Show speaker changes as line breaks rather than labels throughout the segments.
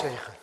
zegen.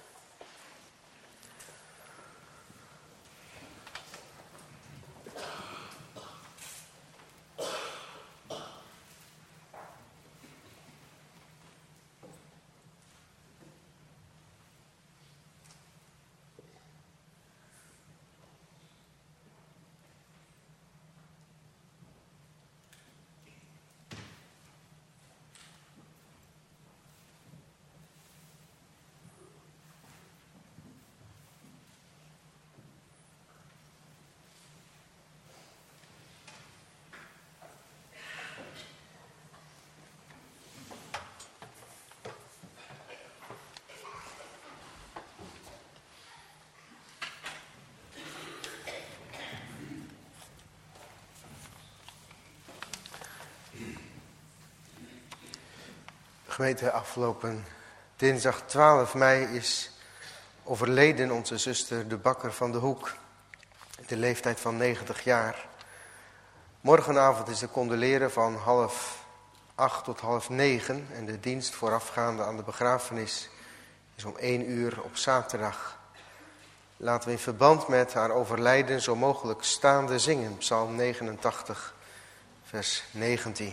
Gemeente, afgelopen dinsdag 12 mei is overleden onze zuster de Bakker van de Hoek. De leeftijd van 90 jaar. Morgenavond is de condoleren van 7:30 tot 8:30. En de dienst voorafgaande aan de begrafenis is om 1 uur op zaterdag. Laten we in verband met haar overlijden zo mogelijk staande zingen. Psalm 89, vers 19.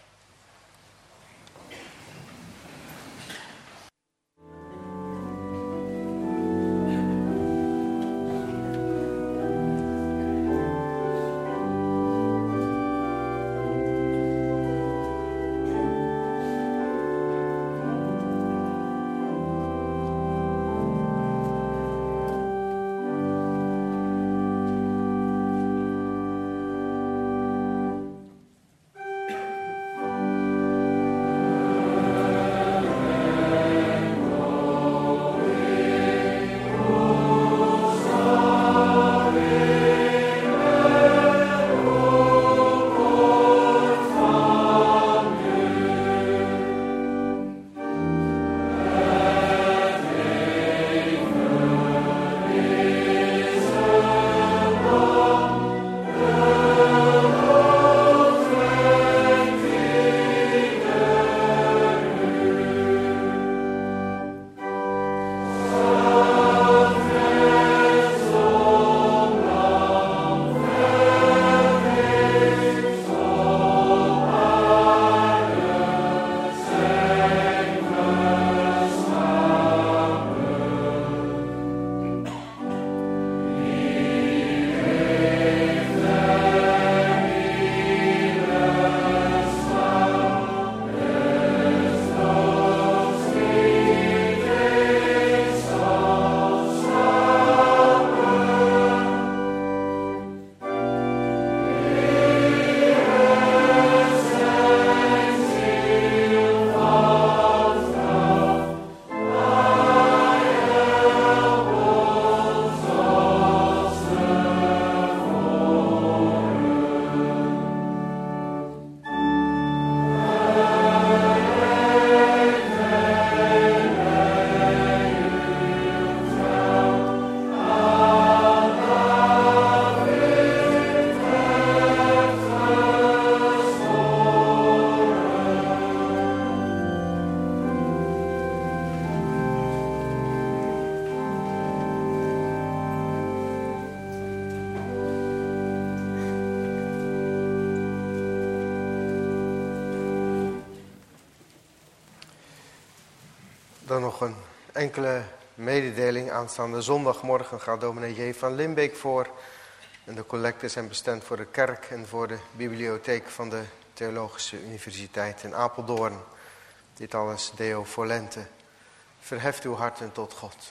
Dan nog een enkele mededeling. Aanstaande zondagmorgen gaat dominee J. van Limbeek voor. En de collecten zijn bestemd voor de kerk en voor de bibliotheek van de Theologische Universiteit in Apeldoorn. Dit alles Deo Volente. Verheft uw harten tot God.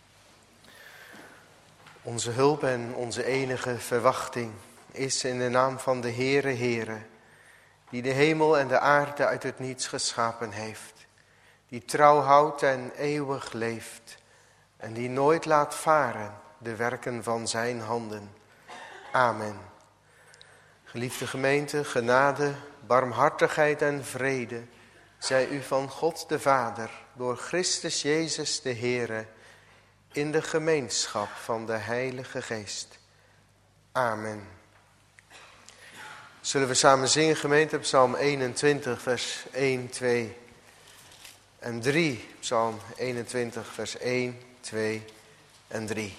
Onze hulp en onze enige verwachting is in de naam van de Heere, die de hemel en de aarde uit het niets geschapen heeft. Die trouw houdt en eeuwig leeft. En die nooit laat varen de werken van zijn handen. Amen. Geliefde gemeente, genade, barmhartigheid en vrede zij u van God de Vader, door Christus Jezus de Heere, in de gemeenschap van de Heilige Geest. Amen. Zullen we samen zingen, gemeente, Psalm 21, vers 1, 2 en 3. Psalm 21, vers 1, 2 en 3.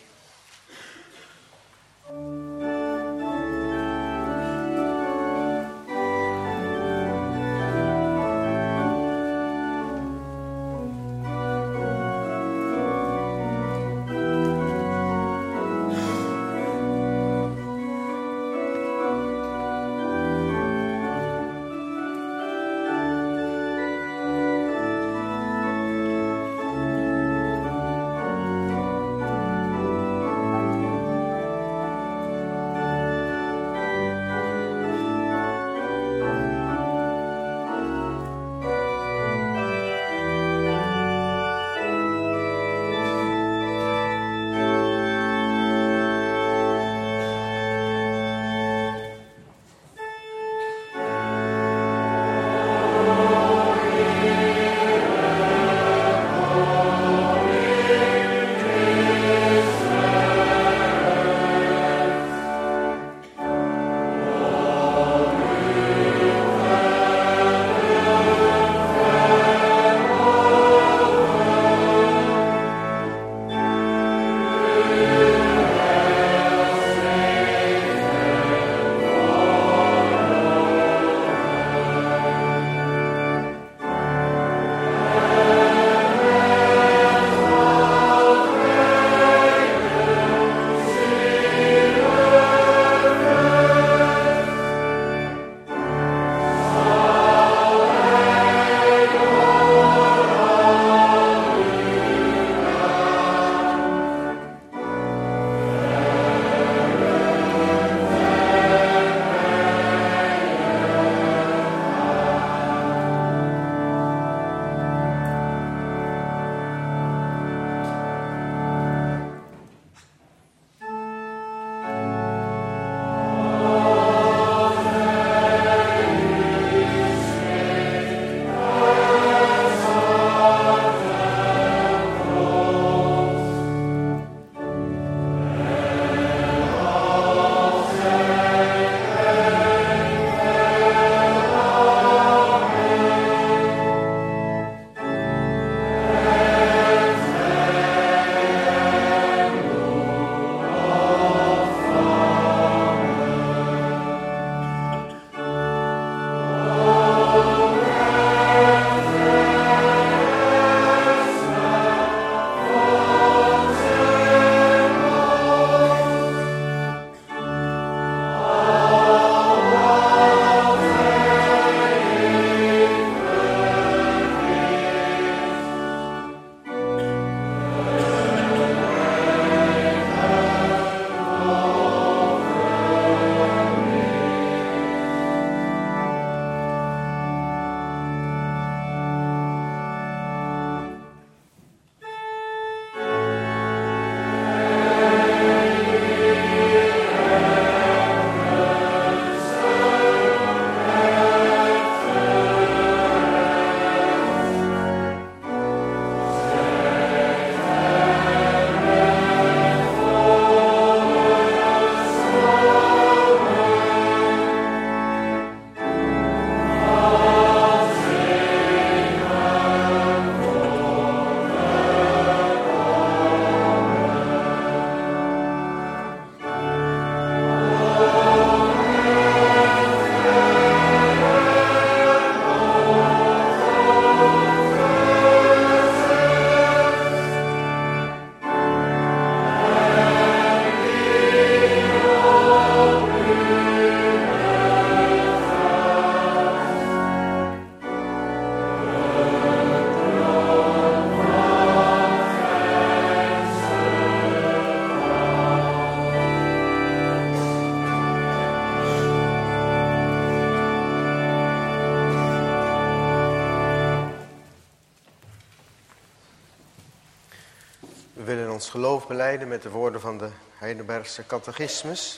We willen ons geloof belijden met de woorden van de Heidelbergse catechismus.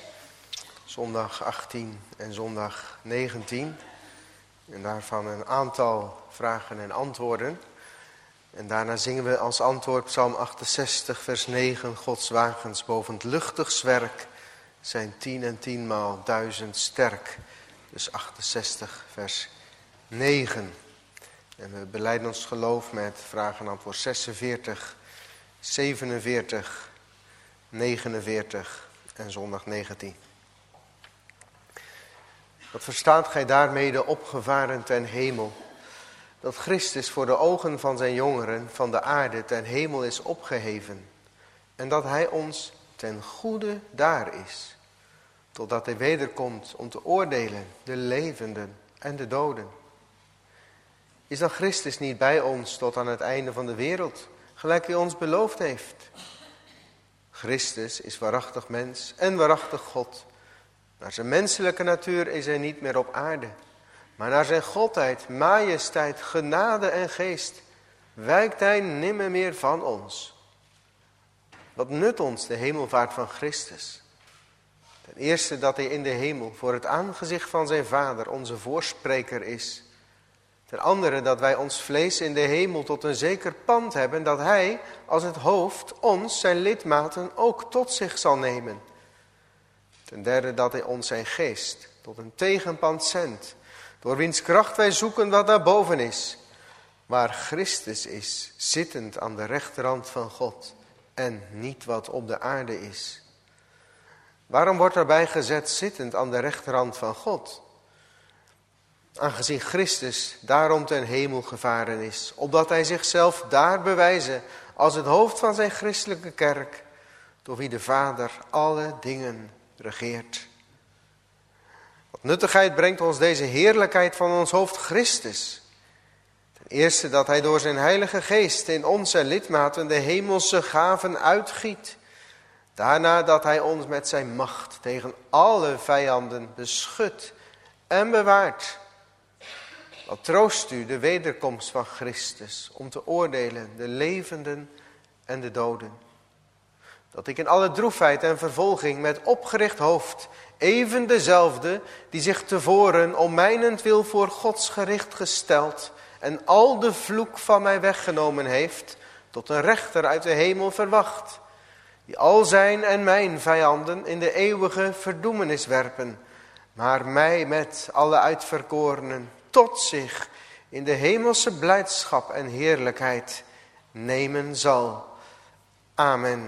Zondag 18 en zondag 19. En daarvan een aantal vragen en antwoorden. En daarna zingen we als antwoord Psalm 68 vers 9. Gods wagens boven het luchtig zwerk zijn 10 en 10 maal 1000 sterk. Dus 68 vers 9. En we belijden ons geloof met vraag en antwoord 46, 47, 49 en zondag 19. Wat verstaat gij daarmee de opgevaren ten hemel? Dat Christus voor de ogen van zijn jongeren van de aarde ten hemel is opgeheven. En dat hij ons ten goede daar is. Totdat hij wederkomt om te oordelen de levenden en de doden. Is dan Christus niet bij ons tot aan het einde van de wereld, gelijk hij ons beloofd heeft? Christus is waarachtig mens en waarachtig God. Naar zijn menselijke natuur is hij niet meer op aarde. Maar naar zijn godheid, majesteit, genade en geest wijkt hij nimmer meer van ons. Wat nut ons de hemelvaart van Christus? Ten eerste dat hij in de hemel voor het aangezicht van zijn Vader onze voorspreker is. Ten andere dat wij ons vlees in de hemel tot een zeker pand hebben, dat hij als het hoofd ons, zijn lidmaten, ook tot zich zal nemen. Ten derde dat hij ons zijn geest tot een tegenpand zendt, door wiens kracht wij zoeken wat daarboven is, waar Christus is, zittend aan de rechterhand van God en niet wat op de aarde is. Waarom wordt erbij gezet zittend aan de rechterhand van God? Aangezien Christus daarom ten hemel gevaren is, opdat hij zichzelf daar bewijze als het hoofd van zijn christelijke kerk, door wie de Vader alle dingen regeert. Wat nuttigheid brengt ons deze heerlijkheid van ons hoofd Christus? Ten eerste dat hij door zijn heilige geest in onze lidmaten de hemelse gaven uitgiet. Daarna dat hij ons met zijn macht tegen alle vijanden beschut en bewaart. Wat troost u de wederkomst van Christus om te oordelen de levenden en de doden. Dat ik in alle droefheid en vervolging met opgericht hoofd, even dezelfde die zich tevoren om mijnentwil voor Gods gericht gesteld en al de vloek van mij weggenomen heeft, tot een rechter uit de hemel verwacht, die al zijn en mijn vijanden in de eeuwige verdoemenis werpen, maar mij met alle uitverkorenen tot zich in de hemelse blijdschap en heerlijkheid nemen zal. Amen.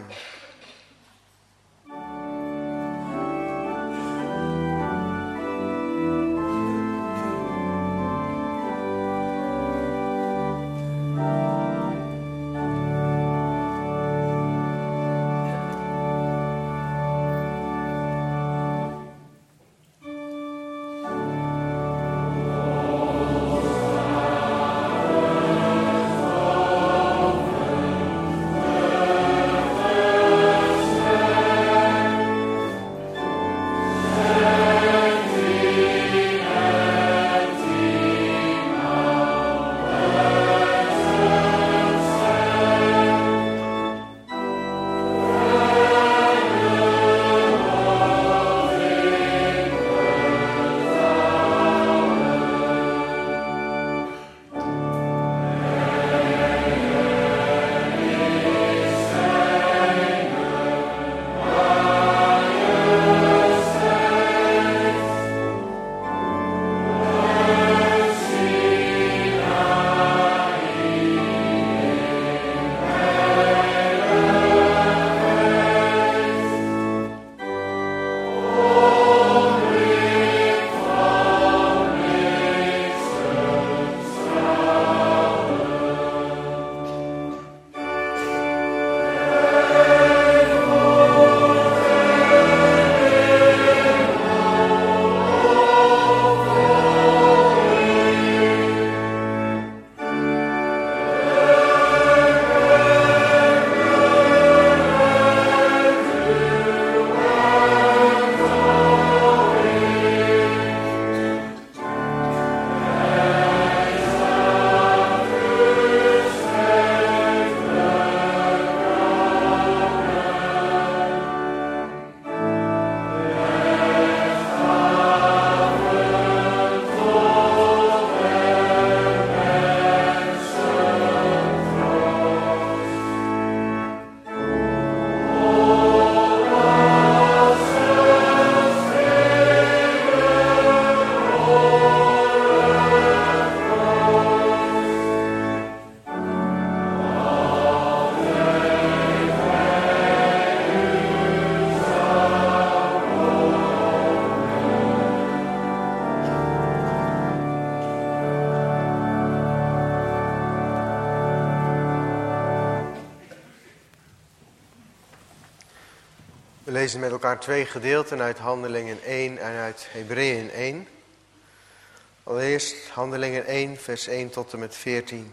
We lezen met elkaar 2 gedeelten uit Handelingen 1 en uit Hebreeën 1. Allereerst Handelingen 1, vers 1 tot en met 14.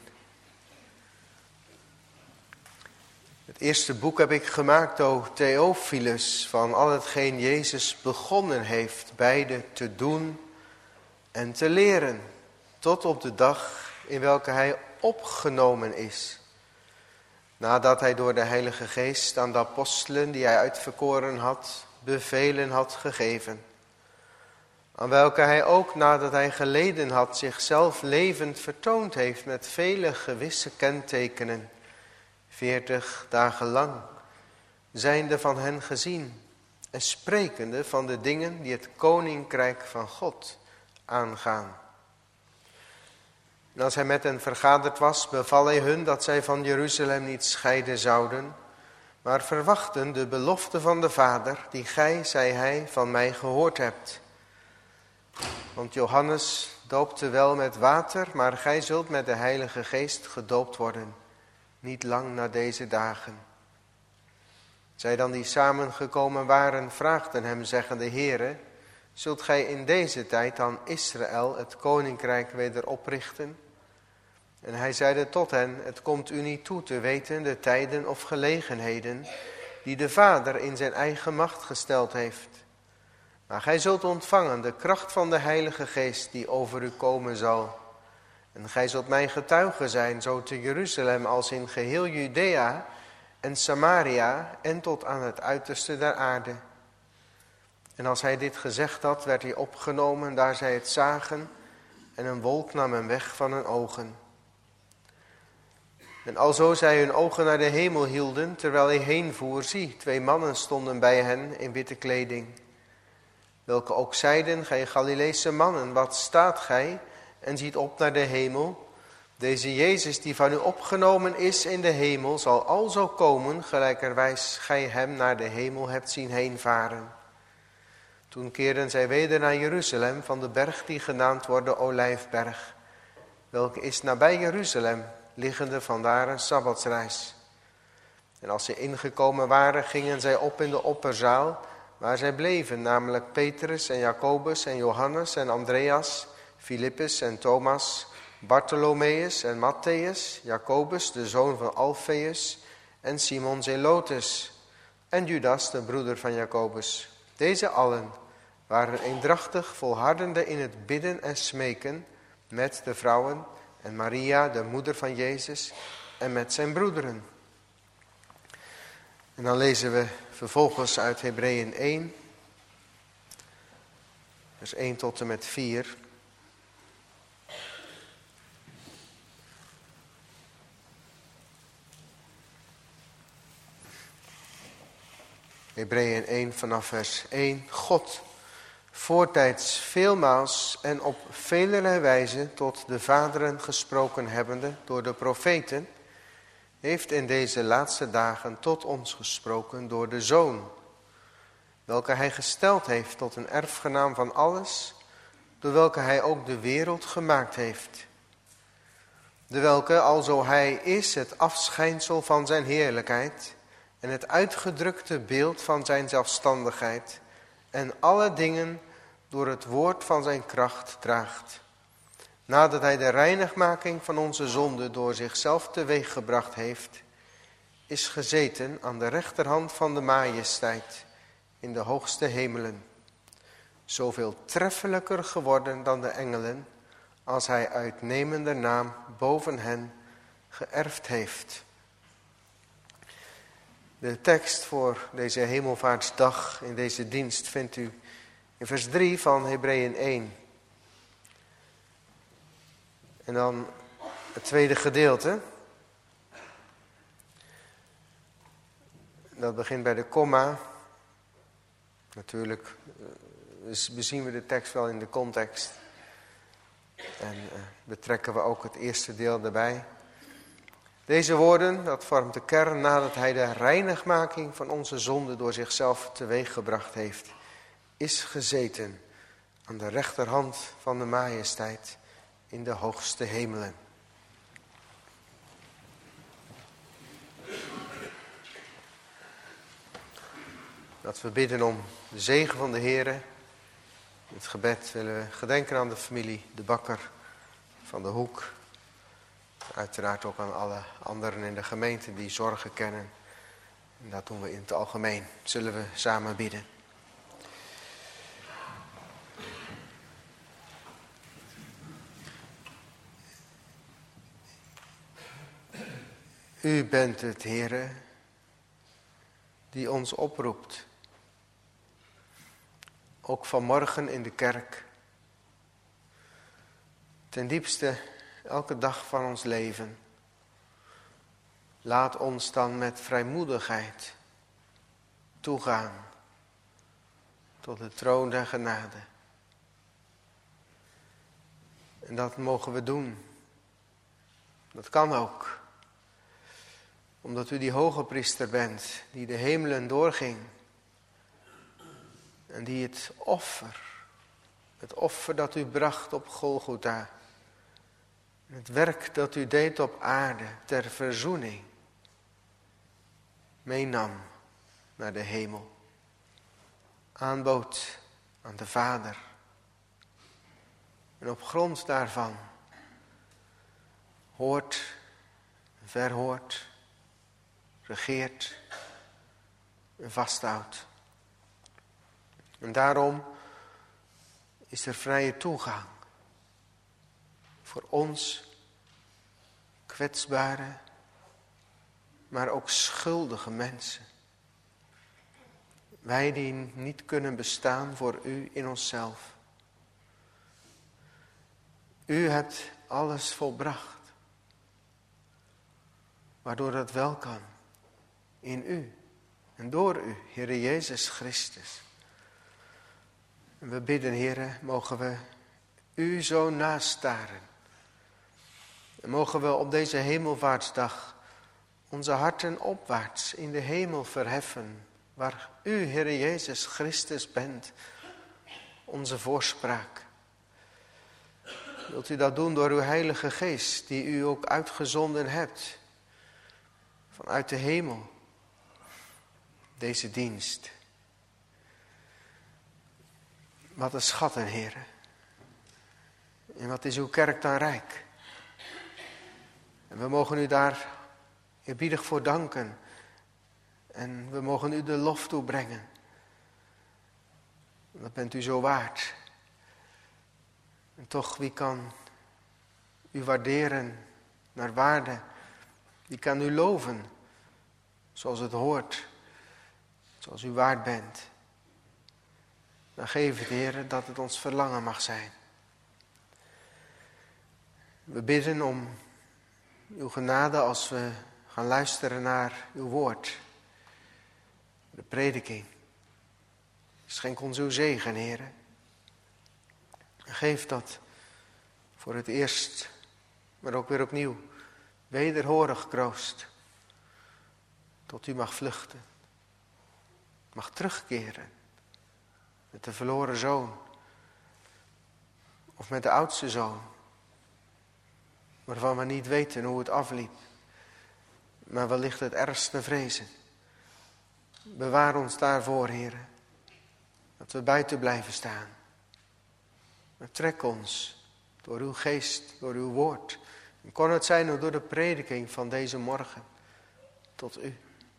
Het eerste boek heb ik gemaakt, o Theophilus, van al hetgeen Jezus begonnen heeft, beide te doen en te leren, tot op de dag in welke hij opgenomen is. Nadat hij door de Heilige Geest aan de apostelen die hij uitverkoren had, bevelen had gegeven. Aan welke hij ook nadat hij geleden had zichzelf levend vertoond heeft met vele gewisse kentekenen, 40 dagen lang, zijnde van hen gezien en sprekende van de dingen die het koninkrijk van God aangaan. En als hij met hen vergaderd was, beval hij hun dat zij van Jeruzalem niet scheiden zouden, maar verwachten de belofte van de Vader, die gij, zei hij, van mij gehoord hebt. Want Johannes doopte wel met water, maar gij zult met de Heilige Geest gedoopt worden, niet lang na deze dagen. Zij dan die samengekomen waren, vraagden hem, zeggende, Heere, zult gij in deze tijd aan Israël het koninkrijk weder oprichten? En hij zeide tot hen, het komt u niet toe te weten de tijden of gelegenheden die de Vader in zijn eigen macht gesteld heeft. Maar gij zult ontvangen de kracht van de Heilige Geest die over u komen zal. En gij zult mijn getuige zijn, zo te Jeruzalem als in geheel Judea en Samaria en tot aan het uiterste der aarde. En als hij dit gezegd had, werd hij opgenomen daar zij het zagen en een wolk nam hem weg van hun ogen. En alzo zij hun ogen naar de hemel hielden, terwijl hij heen voer, zie, 2 mannen stonden bij hen in witte kleding. Welke ook zeiden, gij Galileese mannen, wat staat gij en ziet op naar de hemel? Deze Jezus die van u opgenomen is in de hemel, zal alzo komen, gelijkerwijs gij hem naar de hemel hebt zien heenvaren. Toen keerden zij weder naar Jeruzalem van de berg die genaamd wordt de Olijfberg, welke is nabij Jeruzalem, liggende vandaar een sabbatsreis. En als ze ingekomen waren, gingen zij op in de opperzaal, waar zij bleven, namelijk Petrus en Jacobus en Johannes en Andreas, Filippus en Thomas, Bartholomeus en Matthäus, Jacobus, de zoon van Alfeus, en Simon Zelotes, en Judas, de broeder van Jacobus. Deze allen waren eendrachtig volhardende in het bidden en smeken met de vrouwen en Maria, de moeder van Jezus, en met zijn broederen. En dan lezen we vervolgens uit Hebreeën 1, vers 1 tot en met 4. Hebreeën 1 vanaf vers 1. God, voortijds veelmaals en op velerlei wijze tot de vaderen gesproken hebbende door de profeten, heeft in deze laatste dagen tot ons gesproken door de Zoon, welke hij gesteld heeft tot een erfgenaam van alles, door welke hij ook de wereld gemaakt heeft. De welke, alzo hij is, het afschijnsel van zijn heerlijkheid en het uitgedrukte beeld van zijn zelfstandigheid en alle dingen door het woord van zijn kracht draagt. Nadat hij de reinigmaking van onze zonde door zichzelf teweeggebracht heeft, is gezeten aan de rechterhand van de majesteit in de hoogste hemelen. Zoveel treffelijker geworden dan de engelen, als hij uitnemende naam boven hen geërfd heeft. De tekst voor deze hemelvaartsdag in deze dienst vindt u in vers 3 van Hebreeën 1. En dan het tweede gedeelte. Dat begint bij de komma. Natuurlijk bezien we de tekst wel in de context. En betrekken we ook het eerste deel erbij. Deze woorden, dat vormt de kern nadat hij de reinigmaking van onze zonde door zichzelf teweeggebracht heeft, is gezeten aan de rechterhand van de majesteit in de hoogste hemelen. Dat we bidden om de zegen van de Heer. In het gebed willen we gedenken aan de familie De Bakker van de Hoek. Uiteraard ook aan alle anderen in de gemeente die zorgen kennen. En dat doen we in het algemeen. Zullen we samen bidden. U bent het, Heere, die ons oproept. Ook vanmorgen in de kerk. Ten diepste elke dag van ons leven. Laat ons dan met vrijmoedigheid toegaan tot de troon der genade. En dat mogen we doen. Dat kan ook. Omdat u die hoge priester bent die de hemelen doorging. En die het offer dat u bracht op Golgotha. Het werk dat u deed op aarde ter verzoening. Meenam naar de hemel. Aanbood aan de Vader. En op grond daarvan hoort, verhoort, regeert en vasthoudt. En daarom is er vrije toegang voor ons kwetsbare, maar ook schuldige mensen. Wij die niet kunnen bestaan voor u in onszelf. U hebt alles volbracht, waardoor dat wel kan. In u en door u, Heere Jezus Christus. En we bidden, Heere, mogen we u zo nastaren. En mogen we op deze hemelvaartsdag onze harten opwaarts in de hemel verheffen. Waar u, Heere Jezus Christus, bent, onze voorspraak. Wilt u dat doen door uw Heilige Geest, die u ook uitgezonden hebt. Vanuit de hemel. Deze dienst. Wat een schatten, Heere. En wat is uw kerk dan rijk. En we mogen u daar eerbiedig voor danken. En we mogen u de lof toebrengen. Dat bent u zo waard. En toch, wie kan u waarderen naar waarde? Wie kan u loven zoals het hoort? Zoals u waard bent. Dan geef het, Heer, dat het ons verlangen mag zijn. We bidden om uw genade als we gaan luisteren naar uw woord. De prediking. Schenk ons uw zegen, Heer. En geef dat voor het eerst, maar ook weer opnieuw, wederhorig kroost. Tot u mag vluchten. Mag terugkeren. Met de verloren zoon. Of met de oudste zoon. Waarvan we niet weten hoe het afliep. Maar wellicht het ergste vrezen. Bewaar ons daarvoor, Heer. Dat we buiten blijven staan. Maar trek ons door uw geest, door uw woord. En kon het zijn ook door de prediking van deze morgen. Tot u.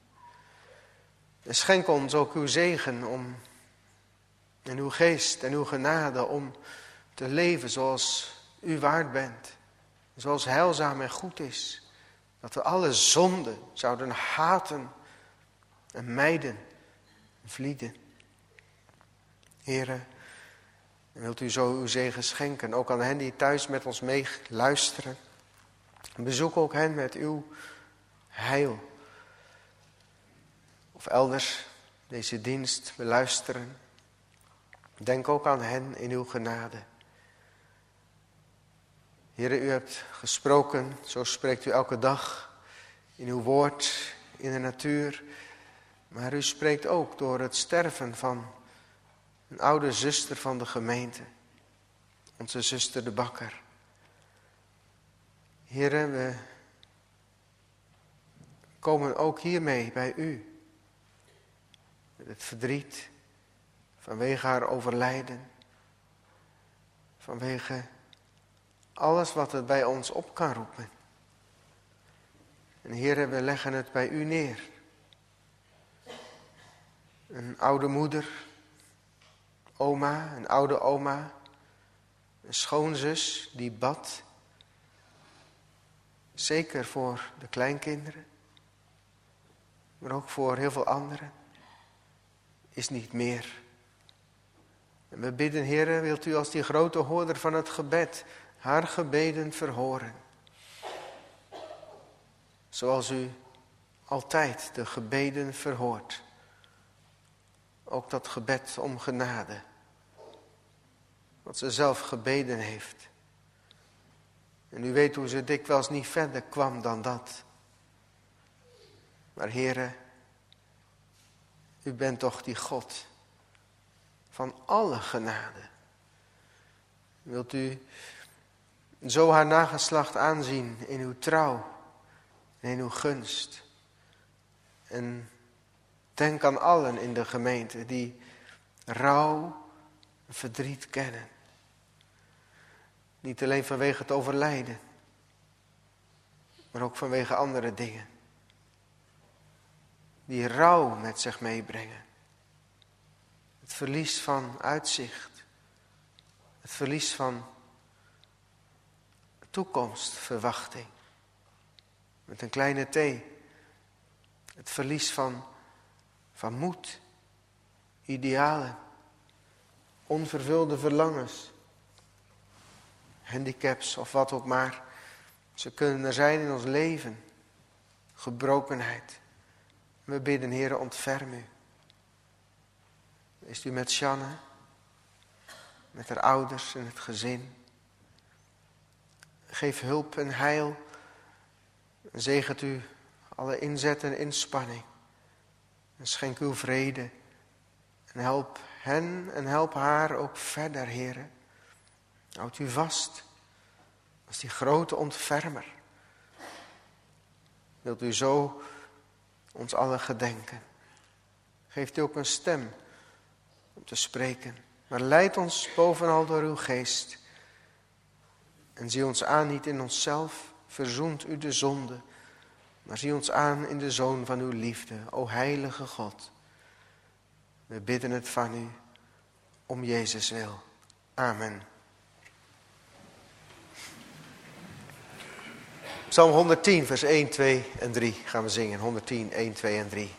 En schenk ons ook uw zegen om, en uw geest en uw genade om te leven zoals u waard bent. Zoals heilzaam en goed is. Dat we alle zonden zouden haten en mijden en vlieden. Here, wilt u zo uw zegen schenken. Ook aan hen die thuis met ons mee luisteren. Bezoek ook hen met uw heil. Of elders deze dienst beluisteren. Denk ook aan hen in uw genade. Heere, u hebt gesproken, zo spreekt u elke dag in uw woord, in de natuur. Maar u spreekt ook door het sterven van een oude zuster van de gemeente. Onze zuster De Bakker. Heere, we komen ook hiermee bij u. met het verdriet vanwege haar overlijden, vanwege alles wat het bij ons op kan roepen. En Heere, we leggen het bij u neer. Een oude moeder, oma, een oude oma, een schoonzus die bad. Zeker voor de kleinkinderen, maar ook voor heel veel anderen, is niet meer. En we bidden, Heere, wilt u als die grote hoorder van het gebed haar gebeden verhoren. Zoals u altijd de gebeden verhoort. Ook dat gebed om genade. Wat ze zelf gebeden heeft. En u weet hoe ze dikwijls niet verder kwam dan dat. Maar Heere, u bent toch die God van alle genade. Wilt u zo haar nageslacht aanzien in uw trouw en in uw gunst. En denk aan allen in de gemeente die rouw en verdriet kennen. Niet alleen vanwege het overlijden, maar ook vanwege andere dingen. Die rouw met zich meebrengen. Het verlies van uitzicht. Het verlies van toekomstverwachting. Met een kleine t. Het verlies van moed. Idealen. Onvervulde verlangens. Handicaps of wat ook maar. Ze kunnen er zijn in ons leven. Gebrokenheid. We bidden, Heere, ontferm u. Is u met Sjanne, met haar ouders en het gezin. Geef hulp en heil. Zegent u alle inzet en inspanning. En schenk uw vrede. En help hen en help haar ook verder, Heere. Houd u vast als die grote ontfermer. Wilt u zo ons allen gedenken. Geeft u ook een stem om te spreken. Maar leid ons bovenal door uw geest. En zie ons aan niet in onszelf, verzoent u de zonde. Maar zie ons aan in de Zoon van uw liefde, o heilige God. We bidden het van u, om Jezus wil. Amen. Psalm 110, vers 1, 2 en 3 gaan we zingen. 110, 1, 2 en 3.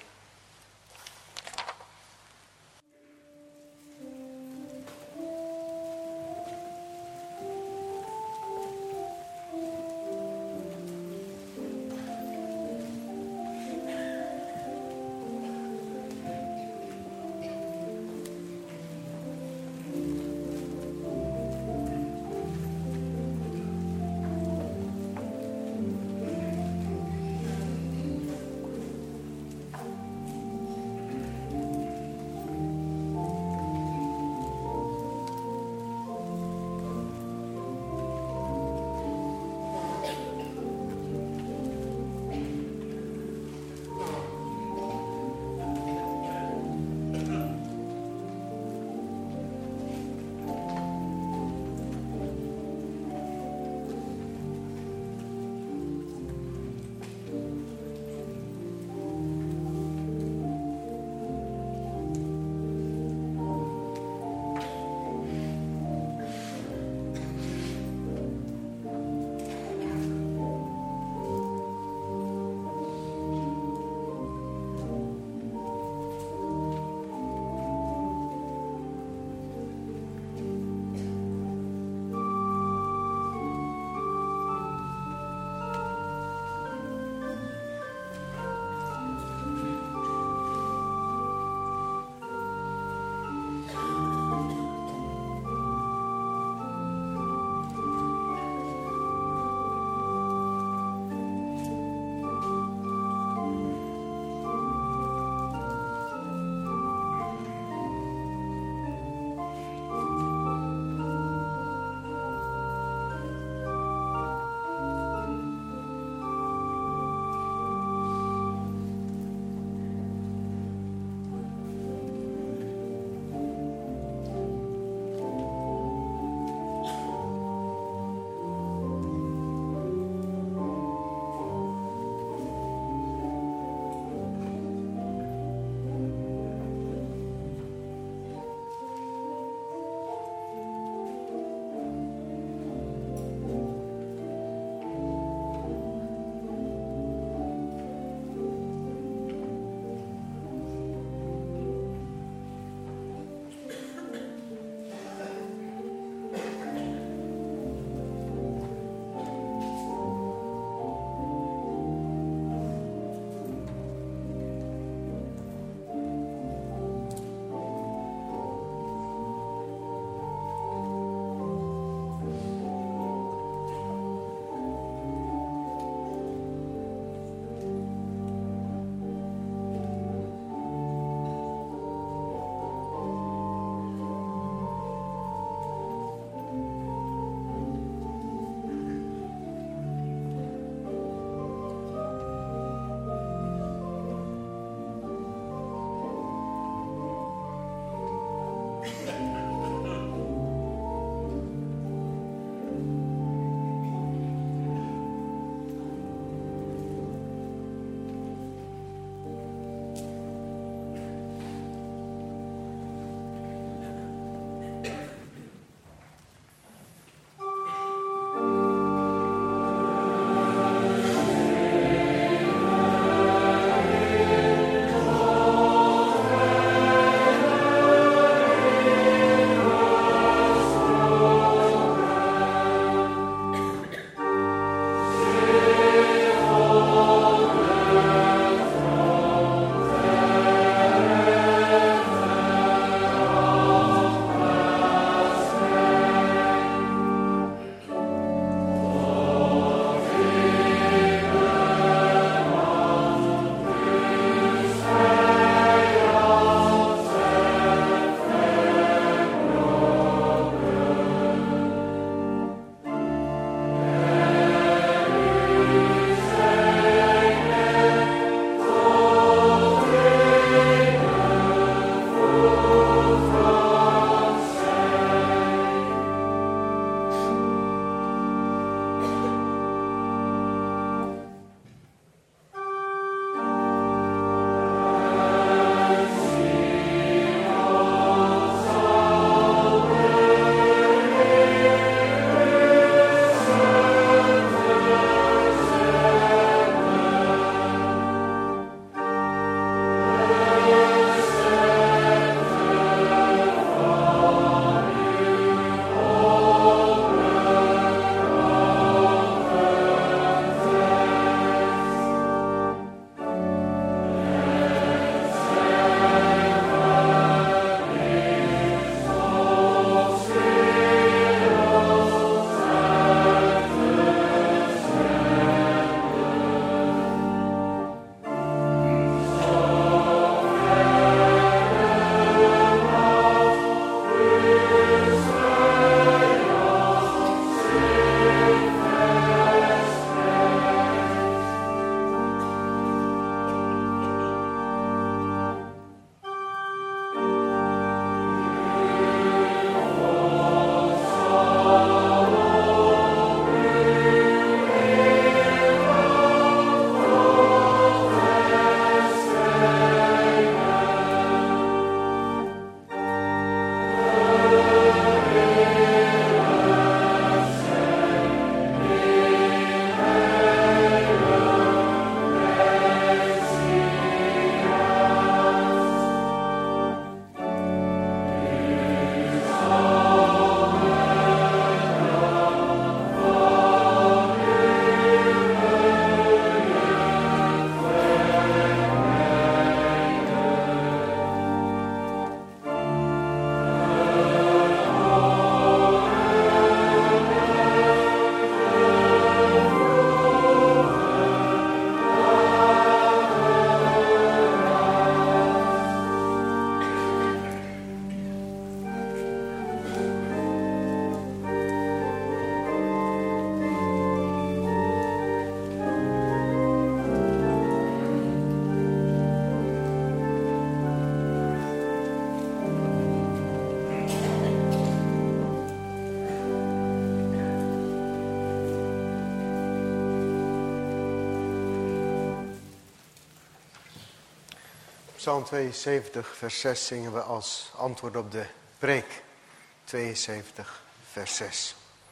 Psalm 72, vers 6 zingen we als antwoord op de preek. 72, vers 6.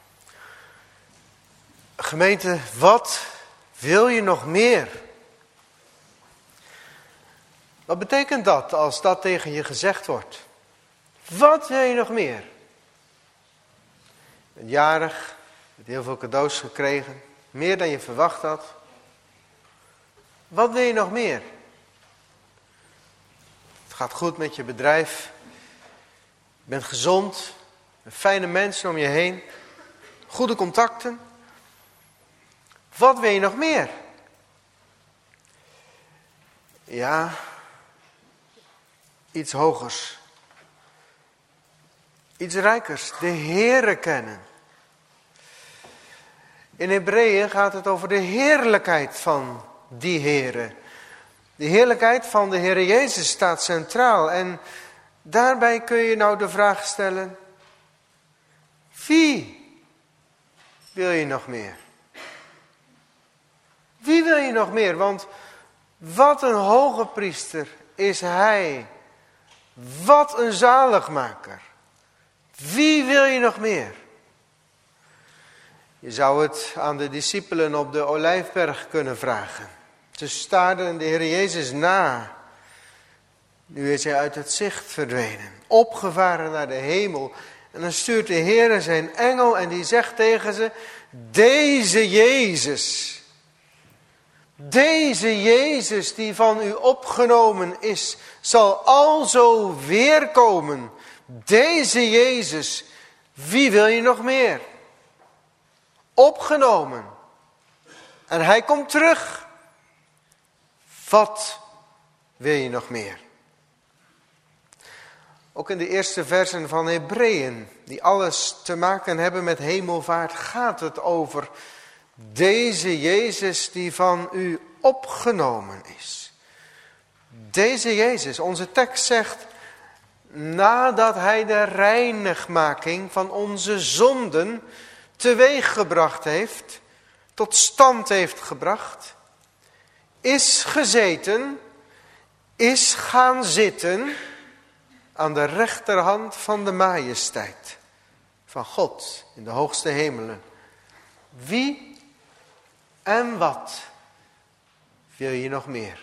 Gemeente, wat wil je nog meer? Wat betekent dat als dat tegen je gezegd wordt? Wat wil je nog meer? Je bent jarig, je hebt heel veel cadeaus gekregen, meer dan je verwacht had. Wat wil je nog meer? Het gaat goed met je bedrijf. Je bent gezond. Fijne mensen om je heen. Goede contacten. Wat wil je nog meer? Ja, iets hogers. Iets rijkers. De Heere kennen. In Hebreeën gaat het over de heerlijkheid van die Heere. De heerlijkheid van de Heere Jezus staat centraal. En daarbij kun je nou de vraag stellen: wie wil je nog meer? Wie wil je nog meer? Want wat een hoge priester is hij. Wat een zaligmaker. Wie wil je nog meer? Je zou het aan de discipelen op de Olijfberg kunnen vragen. Ze staarden de Heer Jezus na. Nu is hij uit het zicht verdwenen. Opgevaren naar de hemel. En dan stuurt de Heer zijn engel en die zegt tegen ze: deze Jezus die van u opgenomen is, zal alzo weerkomen. Deze Jezus, wie wil je nog meer? Opgenomen. En hij komt terug. Wat wil je nog meer? Ook in de eerste versen van Hebreeën, die alles te maken hebben met hemelvaart, gaat het over deze Jezus die van u opgenomen is. Deze Jezus, onze tekst zegt, nadat hij de reinigmaking van onze zonden teweeggebracht heeft, tot stand heeft gebracht, is gezeten, is gaan zitten aan de rechterhand van de majesteit van God in de hoogste hemelen. Wie en wat wil je nog meer?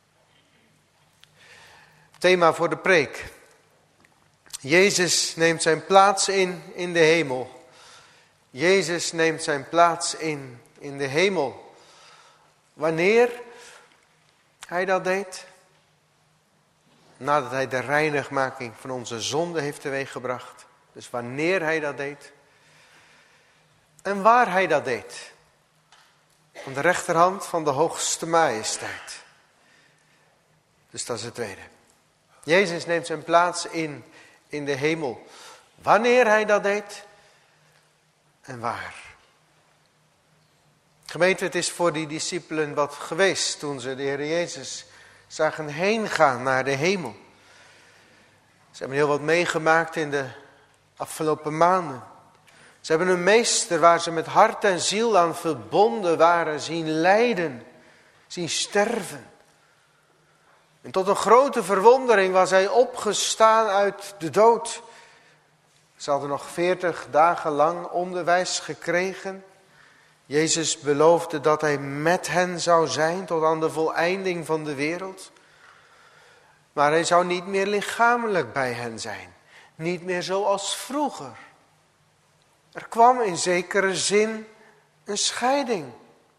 Thema voor de preek. Jezus neemt zijn plaats in de hemel. Jezus neemt zijn plaats in de hemel. Wanneer hij dat deed? Nadat hij de reinigmaking van onze zonde heeft teweeggebracht. Dus wanneer hij dat deed. En waar hij dat deed. Aan de rechterhand van de hoogste majesteit. Dus dat is het tweede. Jezus neemt zijn plaats in de hemel. Wanneer hij dat deed. En waar. Gemeente, het is voor die discipelen wat geweest toen ze de Heer Jezus zagen heen gaan naar de hemel. Ze hebben heel wat meegemaakt in de afgelopen maanden. Ze hebben een meester waar ze met hart en ziel aan verbonden waren zien lijden, zien sterven. En tot een grote verwondering was hij opgestaan uit de dood. Ze hadden nog 40 dagen lang onderwijs gekregen. Jezus beloofde dat hij met hen zou zijn tot aan de voleinding van de wereld. Maar hij zou niet meer lichamelijk bij hen zijn. Niet meer zoals vroeger. Er kwam in zekere zin een scheiding.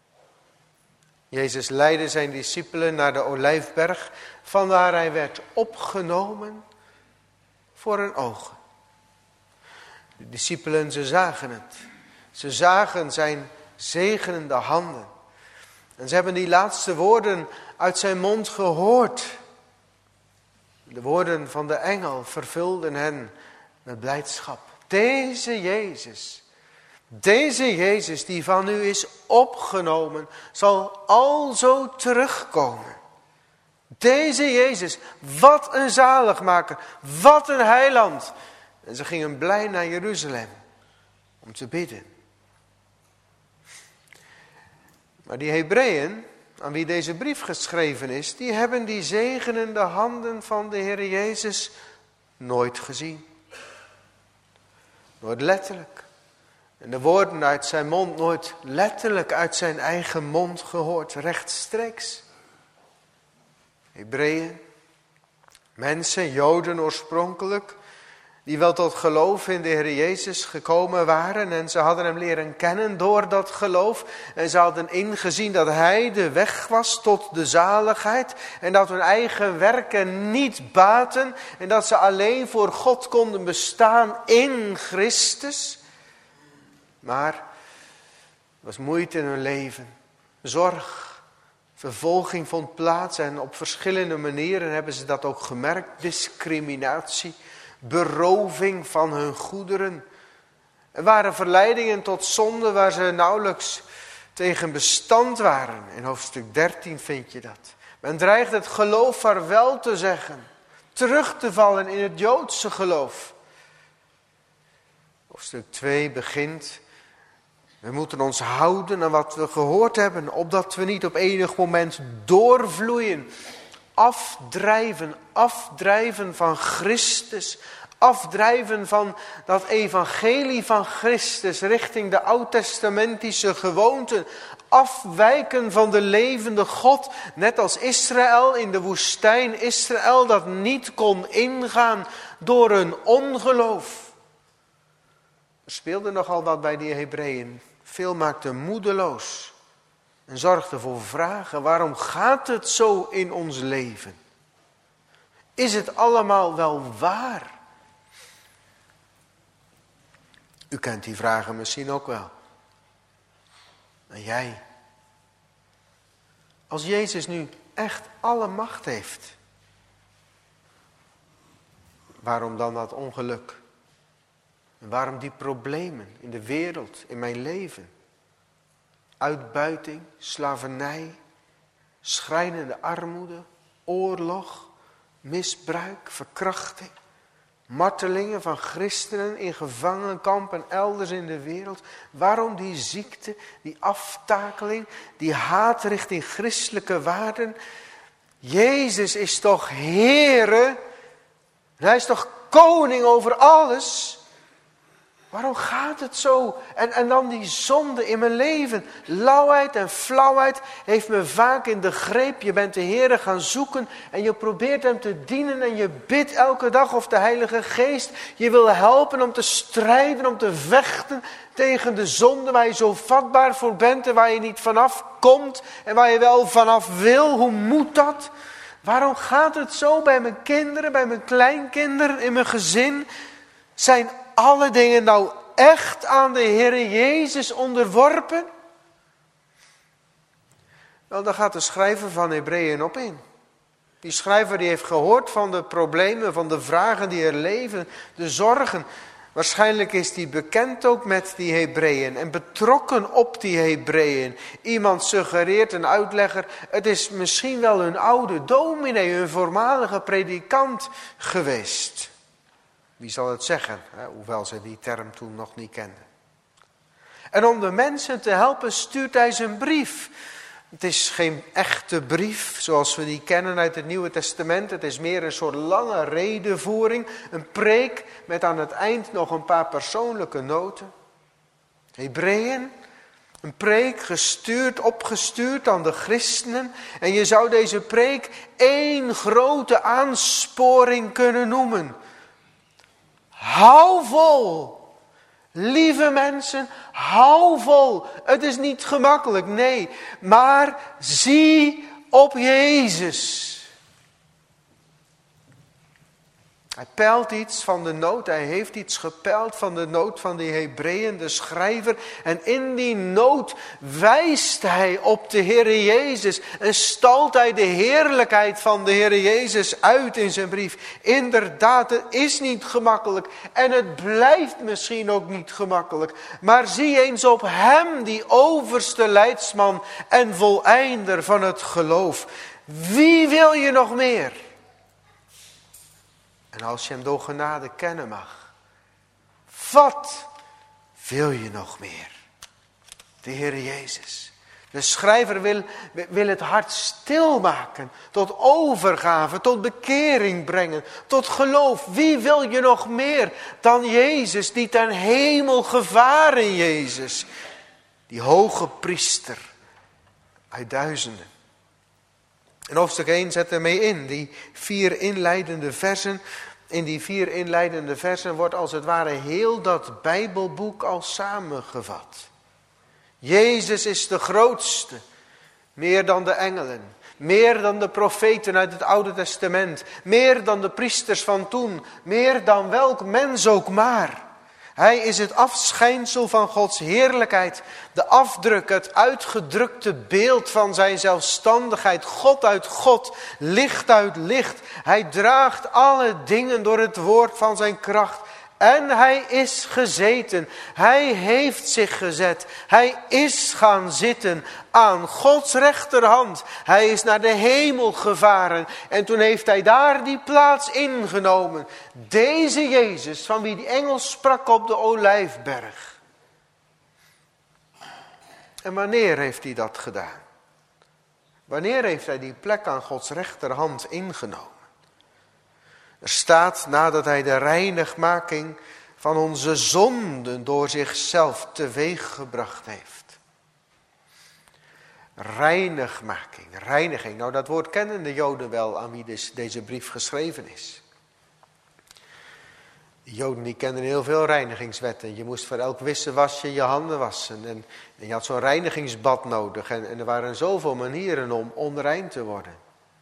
Jezus leidde zijn discipelen naar de Olijfberg, vanwaar hij werd opgenomen voor hun ogen. De discipelen, ze zagen het. Ze zagen zijn zegenende handen. En ze hebben die laatste woorden uit zijn mond gehoord. De woorden van de engel vervulden hen met blijdschap. Deze Jezus die van u is opgenomen, zal alzo terugkomen. Deze Jezus, wat een zaligmaker, wat een heiland. En ze gingen blij naar Jeruzalem om te bidden. Maar die Hebreeën, aan wie deze brief geschreven is, die hebben die zegenende handen van de Heer Jezus nooit gezien. Nooit letterlijk. En de woorden uit zijn mond nooit letterlijk uit zijn eigen mond gehoord, rechtstreeks. Hebreeën, mensen, Joden oorspronkelijk, die wel tot geloof in de Heer Jezus gekomen waren en ze hadden hem leren kennen door dat geloof. En ze hadden ingezien dat hij de weg was tot de zaligheid en dat hun eigen werken niet baten en dat ze alleen voor God konden bestaan in Christus. Maar er was moeite in hun leven, zorg, vervolging vond plaats en op verschillende manieren hebben ze dat ook gemerkt. Discriminatie, beroving van hun goederen. Er waren verleidingen tot zonde waar ze nauwelijks tegen bestand waren. In hoofdstuk 13 vind je dat. Men dreigt het geloof vaarwel te zeggen, terug te vallen in het Joodse geloof. Hoofdstuk 2 begint: we moeten ons houden aan wat we gehoord hebben, opdat we niet op enig moment doorvloeien. Afdrijven van Christus. Afdrijven van dat evangelie van Christus richting de oud-testamentische gewoonten. Afwijken van de levende God, net als Israël in de woestijn. Israël dat niet kon ingaan door hun ongeloof. Er speelde nogal wat bij die Hebreeën. Veel maakte moedeloos en zorgde voor vragen. Waarom gaat het zo in ons leven? Is het allemaal wel waar? U kent die vragen misschien ook wel. En jij? Als Jezus nu echt alle macht heeft, waarom dan dat ongeluk? En waarom die problemen in de wereld, in mijn leven? Uitbuiting, slavernij, schrijnende armoede, oorlog, misbruik, verkrachting. Martelingen van christenen in gevangenkamp en elders in de wereld. Waarom die ziekte, die aftakeling, die haat richting christelijke waarden? Jezus is toch Heere? Hij is toch koning over alles? Waarom gaat het zo? En dan die zonde in mijn leven. Lauwheid en flauwheid heeft me vaak in de greep. Je bent de Heere gaan zoeken en je probeert hem te dienen. En je bidt elke dag of de Heilige Geest je wil helpen om te strijden, om te vechten tegen de zonde waar je zo vatbaar voor bent en waar je niet vanaf komt. En waar je wel vanaf wil. Hoe moet dat? Waarom gaat het zo bij mijn kinderen, bij mijn kleinkinderen, in mijn gezin? Zijn alle dingen nou echt aan de Heer Jezus onderworpen? Wel, daar gaat de schrijver van Hebreeën op in. Die schrijver die heeft gehoord van de problemen, van de vragen die er leven, de zorgen. Waarschijnlijk is hij bekend ook met die Hebreeën en betrokken op die Hebreeën. Iemand suggereert, een uitlegger, het is misschien wel hun oude dominee, hun voormalige predikant geweest. Wie zal het zeggen, hoewel ze die term toen nog niet kenden. En om de mensen te helpen stuurt hij zijn brief. Het is geen echte brief zoals we die kennen uit het Nieuwe Testament. Het is meer een soort lange redevoering. Een preek met aan het eind nog een paar persoonlijke noten. Hebreeën, een preek opgestuurd aan de christenen. En je zou deze preek één grote aansporing kunnen noemen. Hou vol. Lieve mensen, hou vol. Het is niet gemakkelijk, nee. Maar zie op Jezus. Hij peilt iets van de nood. Hij heeft iets gepeild van de nood van die Hebreeën, de schrijver. En in die nood wijst hij op de Heere Jezus. En stalt hij de heerlijkheid van de Heere Jezus uit in zijn brief. Inderdaad, het is niet gemakkelijk. En het blijft misschien ook niet gemakkelijk. Maar zie eens op hem, die overste leidsman en voleinder van het geloof. Wie wil je nog meer? En als je hem door genade kennen mag, wat wil je nog meer? De Heer Jezus, De schrijver wil het hart stilmaken, tot overgave, tot bekering brengen, tot geloof. Wie wil je nog meer dan Jezus, die ten hemel gevaren Jezus? Die hoge priester uit duizenden. En hoofdstuk 1 zet ermee in, die 4 inleidende versen. In die 4 inleidende versen wordt als het ware heel dat Bijbelboek al samengevat. Jezus is de grootste, meer dan de engelen, meer dan de profeten uit het Oude Testament, meer dan de priesters van toen, meer dan welk mens ook maar. Hij is het afschijnsel van Gods heerlijkheid, de afdruk, het uitgedrukte beeld van zijn zelfstandigheid, God uit God, licht uit licht. Hij draagt alle dingen door het woord van zijn kracht. En hij is gezeten, hij heeft zich gezet, hij is gaan zitten aan Gods rechterhand. Hij is naar de hemel gevaren en toen heeft hij daar die plaats ingenomen. Deze Jezus, van wie die engel sprak op de Olijfberg. En wanneer heeft hij dat gedaan? Wanneer heeft hij die plek aan Gods rechterhand ingenomen? Er staat nadat hij de reinigmaking van onze zonden door zichzelf teweeggebracht heeft. Reiniging. Nou, dat woord kennen de Joden wel aan wie deze brief geschreven is. De Joden die kenden heel veel reinigingswetten. Je moest voor elk wisselwasje je handen wassen. En je had zo'n reinigingsbad nodig. En er waren zoveel manieren om onrein te worden.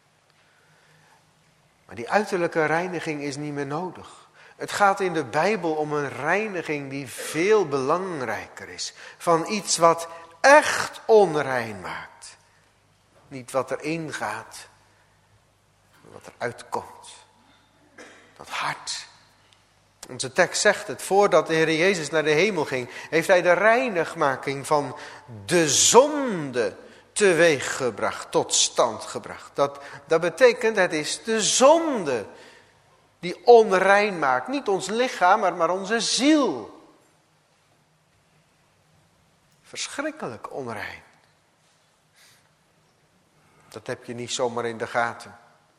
Maar die uiterlijke reiniging is niet meer nodig. Het gaat in de Bijbel om een reiniging die veel belangrijker is. Van iets wat echt onrein maakt. Niet wat erin gaat, maar wat eruit komt. Dat hart. Onze tekst zegt het, voordat de Heer Jezus naar de hemel ging, heeft hij de reinigmaking van de zonde teweeggebracht, tot stand gebracht. Dat betekent, het is de zonde die onrein maakt. Niet ons lichaam, maar onze ziel. Verschrikkelijk onrein. Dat heb je niet zomaar in de gaten.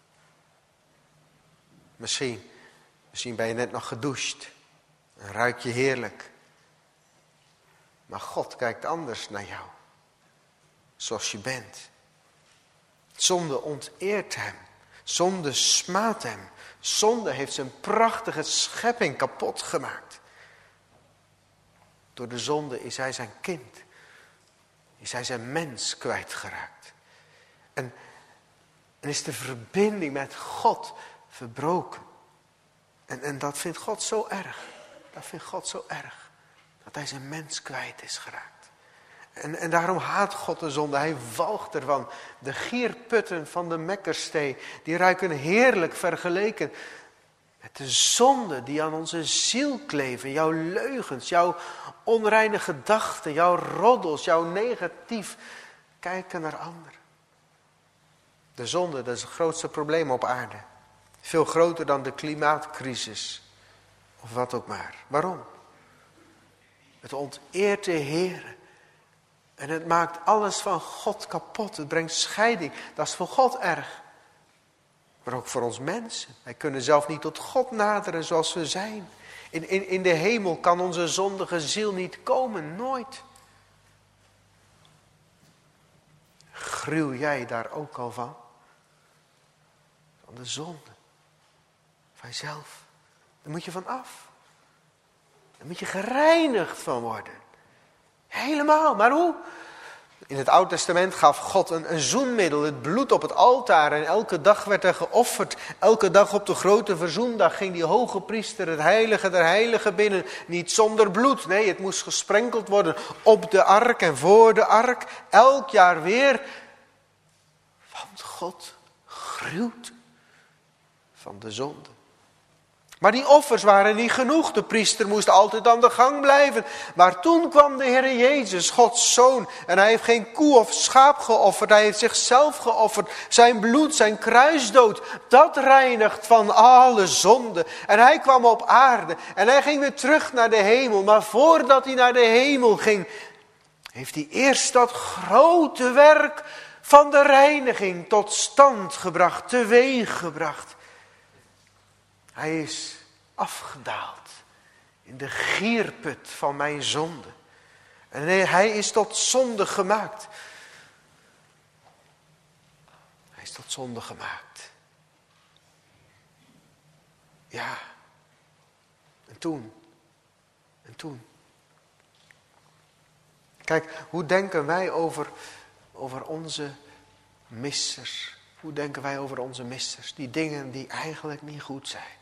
Misschien ben je net nog gedoucht. En ruik je heerlijk. Maar God kijkt anders naar jou. Zoals je bent. Zonde onteert hem. Zonde smaadt hem. Zonde heeft zijn prachtige schepping kapot gemaakt. Door de zonde is hij zijn kind. Is hij zijn mens kwijtgeraakt. En is de verbinding met God verbroken. En dat vindt God zo erg. Dat vindt God zo erg. Dat hij zijn mens kwijt is geraakt. En daarom haat God de zonde. Hij walgt ervan. De gierputten van de Mekkerstee, die ruiken heerlijk vergeleken met de zonde die aan onze ziel kleven. Jouw leugens, jouw onreine gedachten, jouw roddels, jouw negatief kijken naar anderen. De zonde, dat is het grootste probleem op aarde. Veel groter dan de klimaatcrisis. Of wat ook maar. Waarom? Het onteert de Heer. En het maakt alles van God kapot. Het brengt scheiding. Dat is voor God erg. Maar ook voor ons mensen. Wij kunnen zelf niet tot God naderen zoals we zijn. In de hemel kan onze zondige ziel niet komen. Nooit. Gruw jij daar ook al van? Van de zonde. Van jezelf. Daar moet je van af. Daar moet je gereinigd van worden. Helemaal, maar hoe? In het Oude Testament gaf God een zoenmiddel, het bloed op het altaar. En elke dag werd er geofferd. Elke dag op de grote verzoendag ging die hoge priester het heilige der heiligen binnen. Niet zonder bloed, nee, het moest gesprenkeld worden op de ark en voor de ark. Elk jaar weer. Want God gruwt van de zonde. Maar die offers waren niet genoeg. De priester moest altijd aan de gang blijven. Maar toen kwam de Heer Jezus, Gods Zoon. En hij heeft geen koe of schaap geofferd. Hij heeft zichzelf geofferd. Zijn bloed, zijn kruisdood. Dat reinigt van alle zonde. En hij kwam op aarde. En hij ging weer terug naar de hemel. Maar voordat hij naar de hemel ging, heeft hij eerst dat grote werk van de reiniging tot stand gebracht, teweeggebracht. Hij is afgedaald in de gierput van mijn zonde. En hij is tot zonde gemaakt. Hij is tot zonde gemaakt. Ja. En toen. Kijk, hoe denken wij over onze missers? Hoe denken wij over onze missers? Die dingen die eigenlijk niet goed zijn.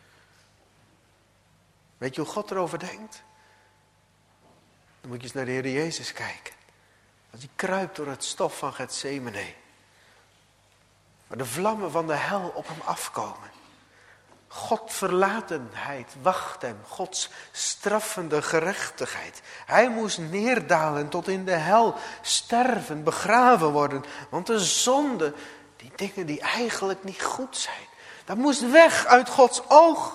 Weet je hoe God erover denkt? Dan moet je eens naar de Heer Jezus kijken. Als hij kruipt door het stof van Getsemane. Waar de vlammen van de hel op hem afkomen. Godverlatenheid wacht hem. Gods straffende gerechtigheid. Hij moest neerdalen tot in de hel. Sterven, begraven worden. Want de zonde, die dingen die eigenlijk niet goed zijn. Dat moest weg uit Gods oog.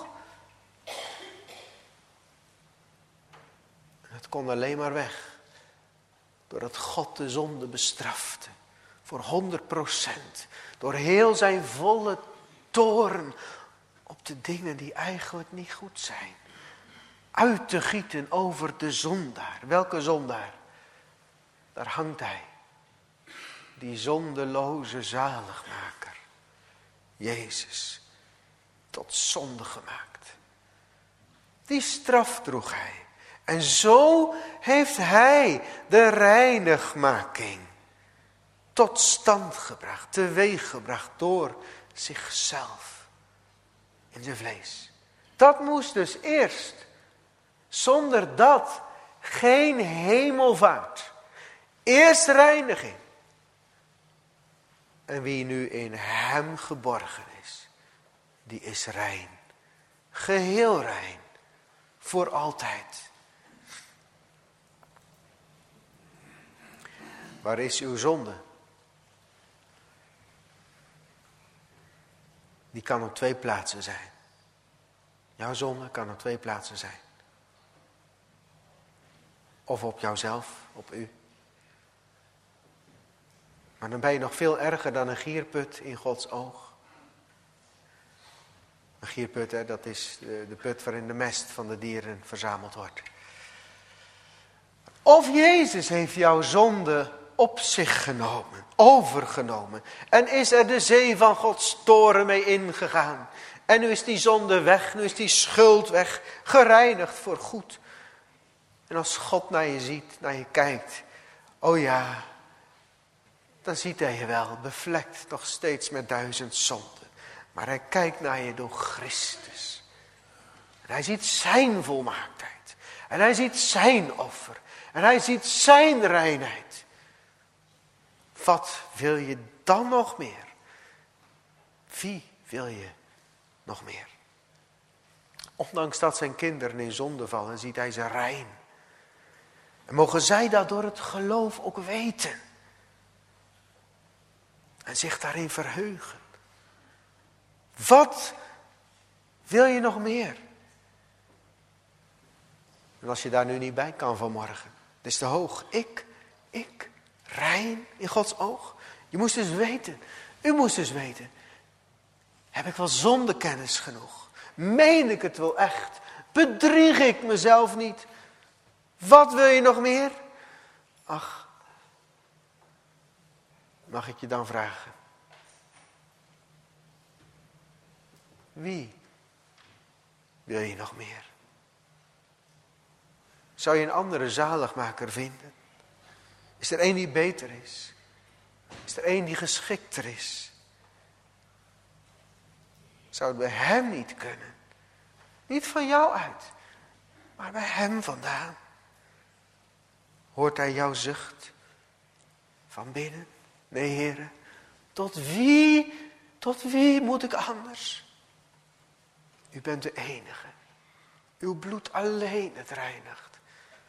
Het kon alleen maar weg. Doordat God de zonde bestrafte. Voor 100%. Door heel zijn volle toorn. Op de dingen die eigenlijk niet goed zijn. Uit te gieten over de zondaar. Welke zondaar? Daar hangt hij. Die zondeloze zaligmaker. Jezus. Tot zonde gemaakt. Die straf droeg hij. En zo heeft hij de reinigmaking tot stand gebracht, teweeggebracht door zichzelf in zijn vlees. Dat moest dus eerst, zonder dat geen hemelvaart. Eerst reiniging. En wie nu in hem geborgen is, die is rein. Geheel rein. Voor altijd. Waar is uw zonde? Die kan op 2 plaatsen zijn. Jouw zonde kan op 2 plaatsen zijn. Of op jouzelf, op u. Maar dan ben je nog veel erger dan een gierput in Gods oog. Een gierput, hè, dat is de put waarin de mest van de dieren verzameld wordt. Of Jezus heeft jouw zonde op zich genomen, overgenomen. En is er de zee van Gods toorn mee ingegaan. En nu is die zonde weg, nu is die schuld weg, gereinigd voor goed. En als God naar je ziet, naar je kijkt, oh ja, dan ziet hij je wel, bevlekt nog steeds met 1000 zonden. Maar hij kijkt naar je door Christus. En hij ziet zijn volmaaktheid. En hij ziet zijn offer. En hij ziet zijn reinheid. Wat wil je dan nog meer? Wie wil je nog meer? Ondanks dat zijn kinderen in zonde vallen, ziet hij ze rein. En mogen zij dat door het geloof ook weten. En zich daarin verheugen. Wat wil je nog meer? En als je daar nu niet bij kan vanmorgen. Het is te hoog. Ik, rein in Gods oog. Je moest dus weten. U moest dus weten. Heb ik wel zondekennis genoeg? Meen ik het wel echt? Bedrieg ik mezelf niet? Wat wil je nog meer? Ach, mag ik je dan vragen? Wie wil je nog meer? Zou je een andere zaligmaker vinden? Is er één die beter is? Is er één die geschikter is? Zou het bij hem niet kunnen? Niet van jou uit, maar bij hem vandaan. Hoort hij jouw zucht van binnen? Nee, Heere, tot wie moet ik anders? U bent de enige. Uw bloed alleen het reinigt.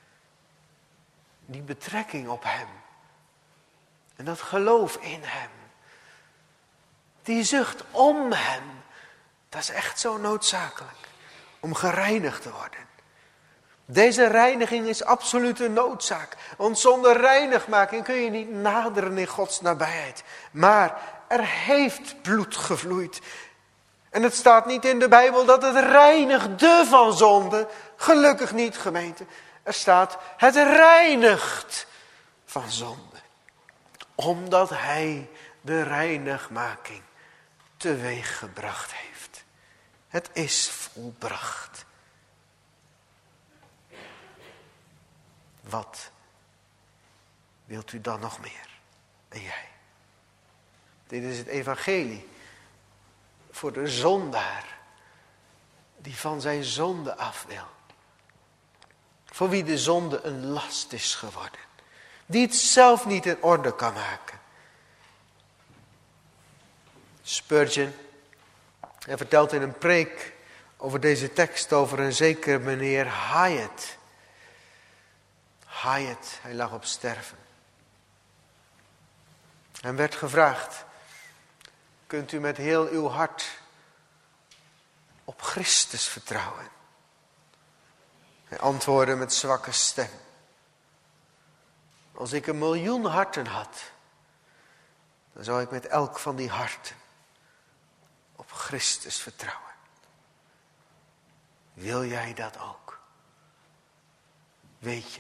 Die betrekking op hem. En dat geloof in hem. Die zucht om hem. Dat is echt zo noodzakelijk. Om gereinigd te worden. Deze reiniging is absolute noodzaak. Want zonder reinigmaking kun je niet naderen in Gods nabijheid. Maar er heeft bloed gevloeid. En het staat niet in de Bijbel dat het reinigde van zonde. Gelukkig niet, gemeente. Er staat, het reinigt van zonde. Omdat hij de reinigmaking teweeg gebracht heeft. Het is volbracht. Wat wilt u dan nog meer? En jij? Dit is het evangelie voor de zondaar die van zijn zonde af wil. Voor wie de zonde een last is geworden. Die het zelf niet in orde kan maken. Spurgeon, hij vertelt in een preek over deze tekst over een zekere meneer Hyatt. Hyatt, hij lag op sterven. Hem werd gevraagd, kunt u met heel uw hart op Christus vertrouwen? Hij antwoordde met zwakke stem. Als ik 1 miljoen harten had, dan zou ik met elk van die harten op Christus vertrouwen. Wil jij dat ook? Weet je,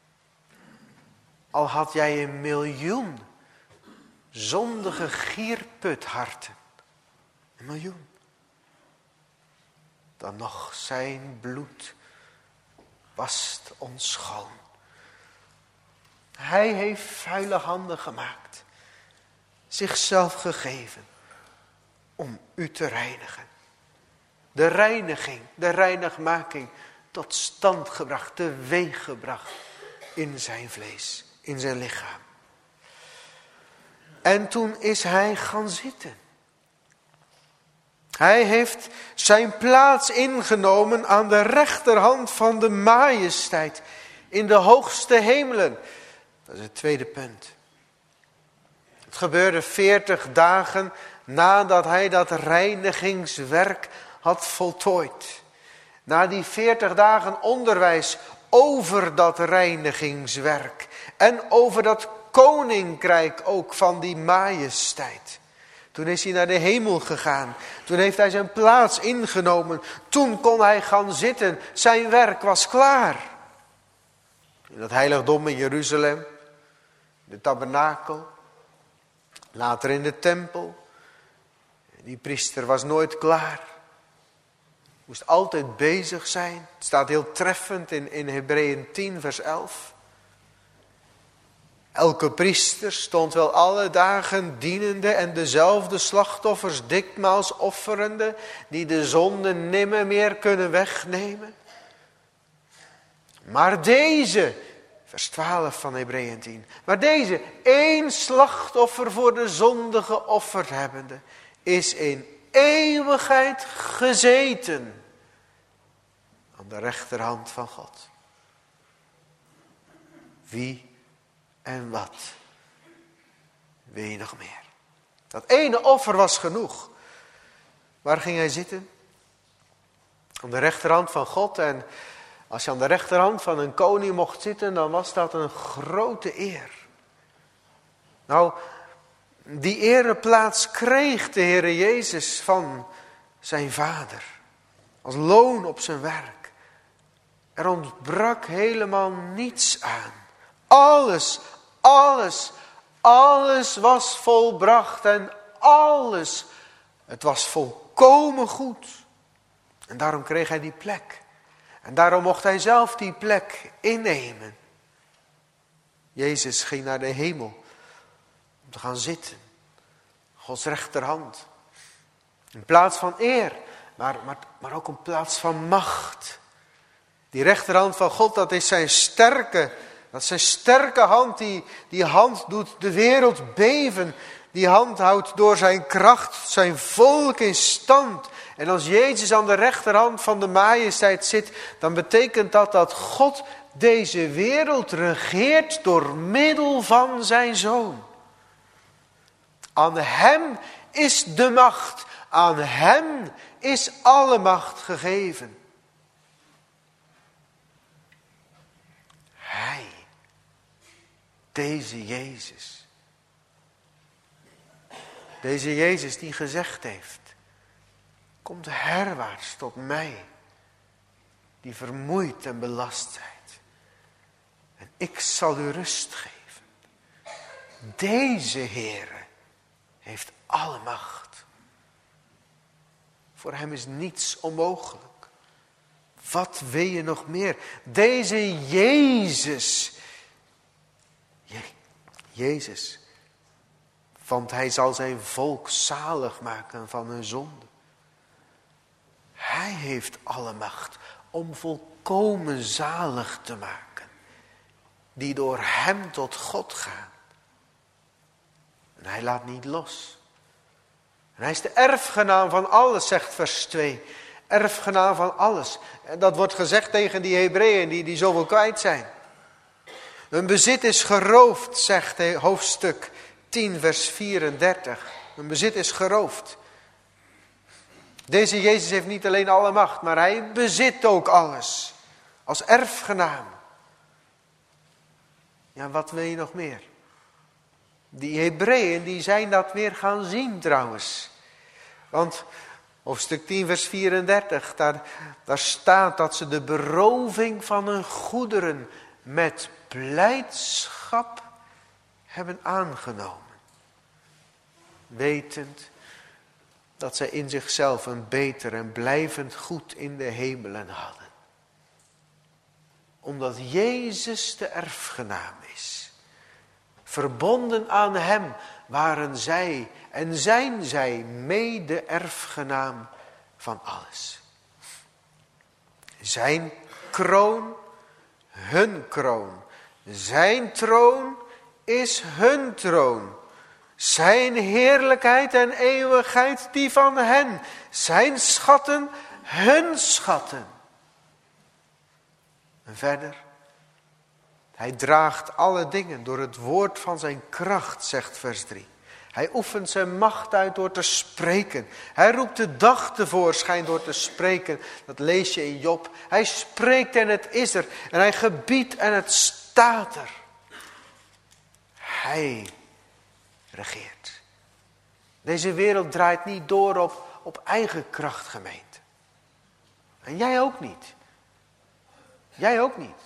al had jij 1 miljoen zondige gierputharten, 1 miljoen, dan nog zijn bloed wast ons schoon. Hij heeft vuile handen gemaakt, zichzelf gegeven om u te reinigen. De reiniging, de reinigmaking tot stand gebracht, teweeg gebracht in zijn vlees, in zijn lichaam. En toen is hij gaan zitten. Hij heeft zijn plaats ingenomen aan de rechterhand van de majesteit in de hoogste hemelen. Dat is het tweede punt. Het gebeurde 40 dagen nadat hij dat reinigingswerk had voltooid. Na die 40 dagen onderwijs over dat reinigingswerk. En over dat koninkrijk ook van die majesteit. Toen is hij naar de hemel gegaan. Toen heeft hij zijn plaats ingenomen. Toen kon hij gaan zitten. Zijn werk was klaar. In dat heiligdom in Jeruzalem. De tabernakel. Later in de tempel. Die priester was nooit klaar. Moest altijd bezig zijn. Het staat heel treffend in Hebreeën 10 vers 11. Elke priester stond wel alle dagen dienende en dezelfde slachtoffers dikmaals offerende, die de zonde nimmer meer kunnen wegnemen. Maar deze, vers 12 van Hebreeën 10, maar deze, 1 slachtoffer voor de zonde geofferd hebbende, is in eeuwigheid gezeten aan de rechterhand van God. Wie en wat wil je nog meer? Dat ene offer was genoeg. Waar ging hij zitten? Aan de rechterhand van God. En als je aan de rechterhand van een koning mocht zitten, dan was dat een grote eer. Nou, die ereplaats kreeg de Heere Jezus van zijn Vader. Als loon op zijn werk. Er ontbrak helemaal niets aan. Alles was volbracht en het was volkomen goed. En daarom kreeg hij die plek. En daarom mocht hij zelf die plek innemen. Jezus ging naar de hemel om te gaan zitten. Gods rechterhand. In plaats van eer, maar ook in plaats van macht. Die rechterhand van God, dat is zijn sterke hand. Die hand doet de wereld beven. Die hand houdt door zijn kracht zijn volk in stand. En als Jezus aan de rechterhand van de majesteit zit, dan betekent dat God deze wereld regeert door middel van zijn Zoon. Aan hem is de macht. Aan hem is alle macht gegeven. deze Jezus. Deze Jezus die gezegd heeft, komt herwaarts tot mij, die vermoeid en belast zijt. En ik zal u rust geven. Deze Heere heeft alle macht. Voor hem is niets onmogelijk. Wat wil je nog meer? Deze Jezus. Jezus. Want hij zal zijn volk zalig maken van hun zonde. Hij heeft alle macht om volkomen zalig te maken. Die door hem tot God gaan. En hij laat niet los. En hij is de erfgenaam van alles, zegt vers 2. Erfgenaam van alles. En dat wordt gezegd tegen die Hebreeën die zoveel kwijt zijn. Hun bezit is geroofd, zegt hoofdstuk 10 vers 34. Hun bezit is geroofd. Deze Jezus heeft niet alleen alle macht, maar hij bezit ook alles. Als erfgenaam. Ja, wat wil je nog meer? Die Hebreeën die zijn dat weer gaan zien trouwens. Want hoofdstuk 10 vers 34, daar staat dat ze de beroving van hun goederen met blijdschap hebben aangenomen. Wetend dat zij in zichzelf een beter en blijvend goed in de hemelen hadden. Omdat Jezus de erfgenaam is. Verbonden aan hem waren zij en zijn zij mede-erfgenaam van alles. Zijn kroon, hun kroon. Zijn troon is hun troon. Zijn heerlijkheid en eeuwigheid die van hen. Zijn schatten, hun schatten. En verder. Hij draagt alle dingen door het woord van zijn kracht, zegt vers 3. Hij oefent zijn macht uit door te spreken. Hij roept de dag tevoorschijn door te spreken. Dat lees je in Job. Hij spreekt en het is er. En hij gebiedt en het staat er. Hij regeert. Deze wereld draait niet door op eigen kracht, gemeente. En jij ook niet. Jij ook niet.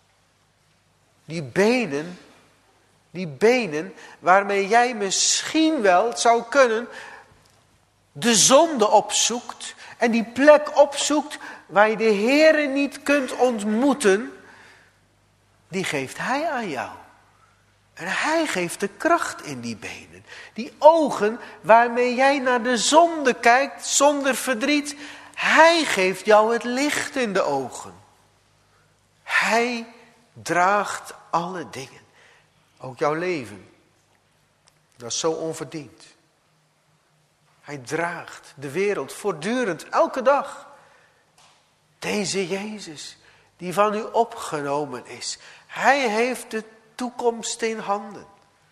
Die benen waarmee jij misschien wel, het zou kunnen, de zonde opzoekt. En die plek opzoekt waar je de Heere niet kunt ontmoeten. Die geeft hij aan jou. En hij geeft de kracht in die benen. Die ogen waarmee jij naar de zonde kijkt zonder verdriet. Hij geeft jou het licht in de ogen. Hij draagt alle dingen. Ook jouw leven. Dat is zo onverdiend. Hij draagt de wereld voortdurend, elke dag. Deze Jezus, die van u opgenomen is. Hij heeft de toekomst in handen.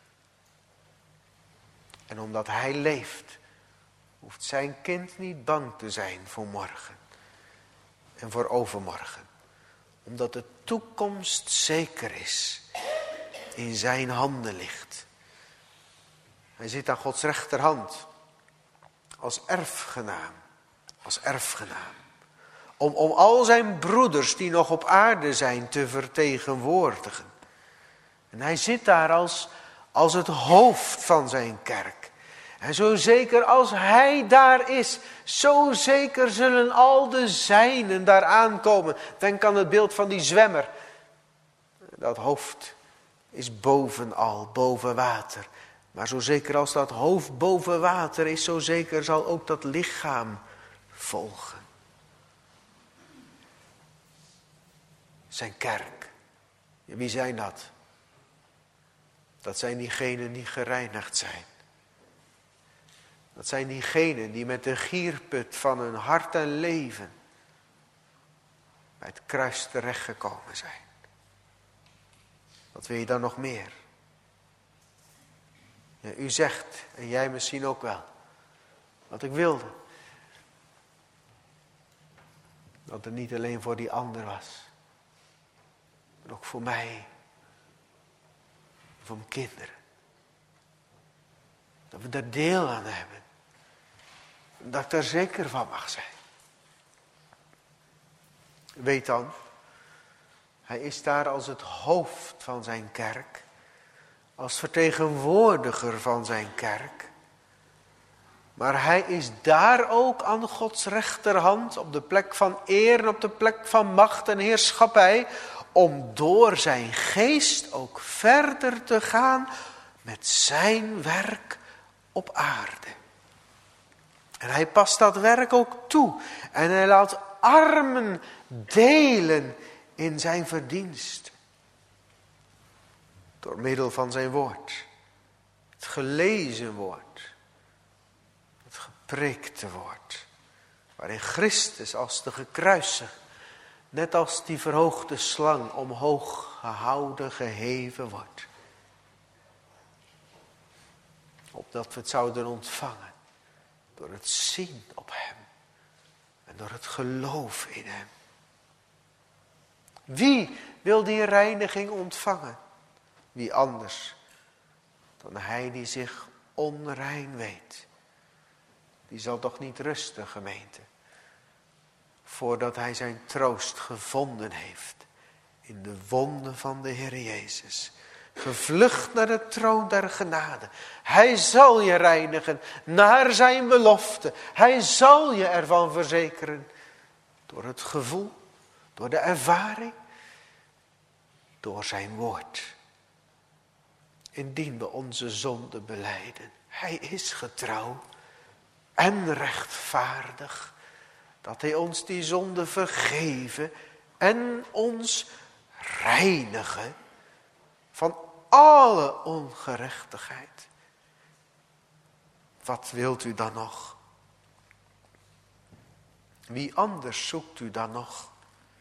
En omdat hij leeft, hoeft zijn kind niet bang te zijn voor morgen. En voor overmorgen. Omdat de toekomst zeker is. In zijn handen ligt. Hij zit aan Gods rechterhand. Als erfgenaam. Als erfgenaam. Om al zijn broeders die nog op aarde zijn te vertegenwoordigen. En hij zit daar als het hoofd van zijn kerk. En zo zeker als hij daar is, zo zeker zullen al de zijnen daar aankomen. Denk aan het beeld van die zwemmer. Dat hoofd is bovenal, boven water. Maar zo zeker als dat hoofd boven water is, zo zeker zal ook dat lichaam volgen. Zijn kerk. Wie zijn dat? Dat zijn diegenen die gereinigd zijn. Dat zijn diegenen die met de gierput van hun hart en leven bij het kruis terechtgekomen zijn. Wat wil je dan nog meer? Ja, u zegt, en jij misschien ook wel, wat ik wilde. Dat het niet alleen voor die ander was. Maar ook voor mij. of om kinderen. Dat we daar deel aan hebben. Dat ik daar zeker van mag zijn. Weet dan, hij is daar als het hoofd van zijn kerk. Als vertegenwoordiger van zijn kerk. Maar hij is daar ook aan Gods rechterhand. Op de plek van eer en op de plek van macht en heerschappij. Om door zijn geest ook verder te gaan met zijn werk op aarde. En hij past dat werk ook toe. En hij laat armen delen in zijn verdienst. Door middel van zijn woord. Het gelezen woord. Het gepreekte woord. Waarin Christus als de gekruisigde, net als die verhoogde slang, omhoog gehouden, geheven wordt. Opdat we het zouden ontvangen. Door het zien op hem. En door het geloof in hem. Wie wil die reiniging ontvangen? Wie anders dan hij die zich onrein weet. Die zal toch niet rusten, gemeente. Voordat hij zijn troost gevonden heeft. In de wonden van de Heer Jezus. Gevlucht naar de troon der genade. Hij zal je reinigen naar zijn belofte. Hij zal je ervan verzekeren. Door het gevoel, door de ervaring, door zijn woord. Indien we onze zonde belijden. Hij is getrouw en rechtvaardig. Dat hij ons die zonde vergeven en ons reinigen van alle ongerechtigheid. Wat wilt u dan nog? Wie anders zoekt u dan nog?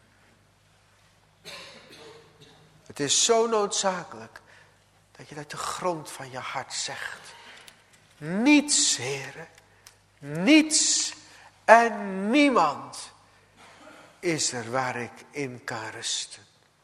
Het is zo noodzakelijk dat je uit de grond van je hart zegt. Niets, Heere, niets en niemand is er waar ik in kan rusten.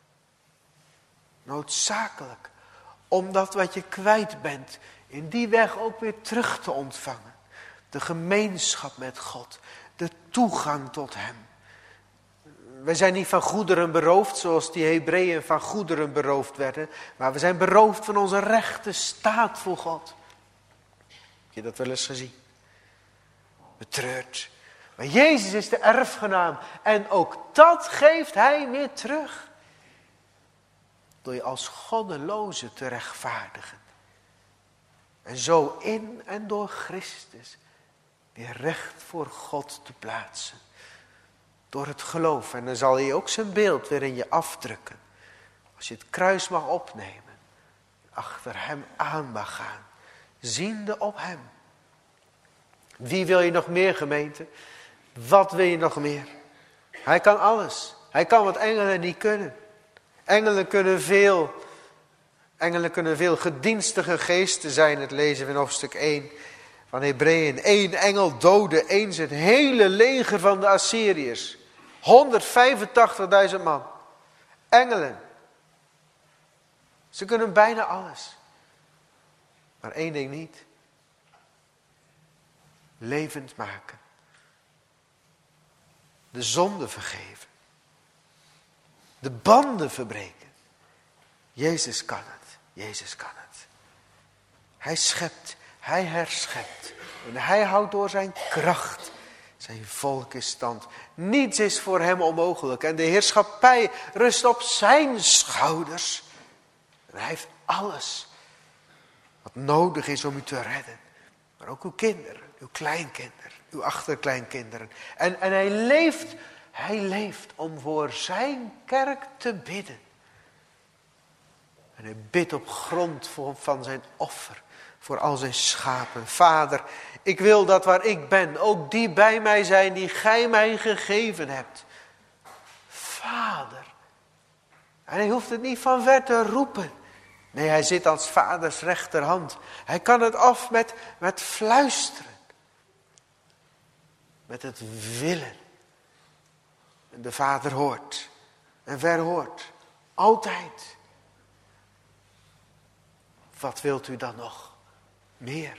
Noodzakelijk. Om dat wat je kwijt bent, in die weg ook weer terug te ontvangen. De gemeenschap met God. De toegang tot hem. We zijn niet van goederen beroofd, zoals die Hebreeën van goederen beroofd werden. Maar we zijn beroofd van onze rechte staat voor God. Heb je dat wel eens gezien? Betreurd. Maar Jezus is de erfgenaam. En ook dat geeft hij weer terug. Door je als goddeloze te rechtvaardigen. En zo in en door Christus weer recht voor God te plaatsen. Door het geloof. En dan zal hij ook zijn beeld weer in je afdrukken. Als je het kruis mag opnemen. Achter hem aan mag gaan. Ziende op hem. Wie wil je nog meer, gemeente? Wat wil je nog meer? Hij kan alles. Hij kan wat engelen niet kunnen. Engelen kunnen veel gedienstige geesten zijn. Het lezen we in hoofdstuk 1 van Hebreeën. 1 engel doodde eens het hele leger van de Assyriërs. 185.000 man. Engelen. Ze kunnen bijna alles. Maar één ding niet. Levend maken. De zonde vergeven. De banden verbreken. Jezus kan het. Jezus kan het. Hij schept. Hij herschept. En hij houdt door zijn kracht zijn volk in stand. Niets is voor hem onmogelijk. En de heerschappij rust op zijn schouders. En hij heeft alles wat nodig is om u te redden. Maar ook uw kinderen, uw kleinkinderen, uw achterkleinkinderen. En hij leeft om voor zijn kerk te bidden. En hij bidt op grond van zijn offer. Voor al zijn schapen. Vader, ik wil dat waar ik ben, ook die bij mij zijn die gij mij gegeven hebt. Vader. En hij hoeft het niet van ver te roepen. Nee, hij zit als vaders rechterhand. Hij kan het af met fluisteren. Met het willen. En de vader hoort. En verhoort. Altijd. wat wilt u dan nog meer?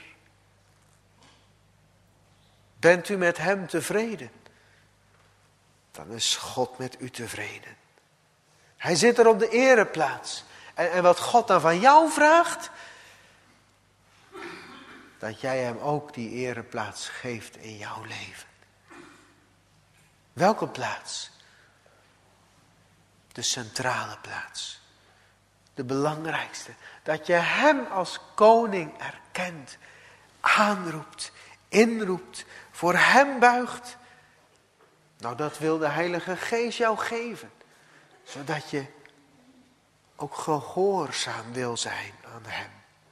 Bent u met hem tevreden? Dan is God met u tevreden. Hij zit er op de ereplaats. En wat God dan van jou vraagt, dat jij hem ook die ereplaats geeft in jouw leven. Welke plaats? De centrale plaats. De belangrijkste. Dat je hem als koning erkent, aanroept, inroept, voor hem buigt. Nou, dat wil de Heilige Geest jou geven. Zodat je ook gehoorzaam wil zijn aan hem.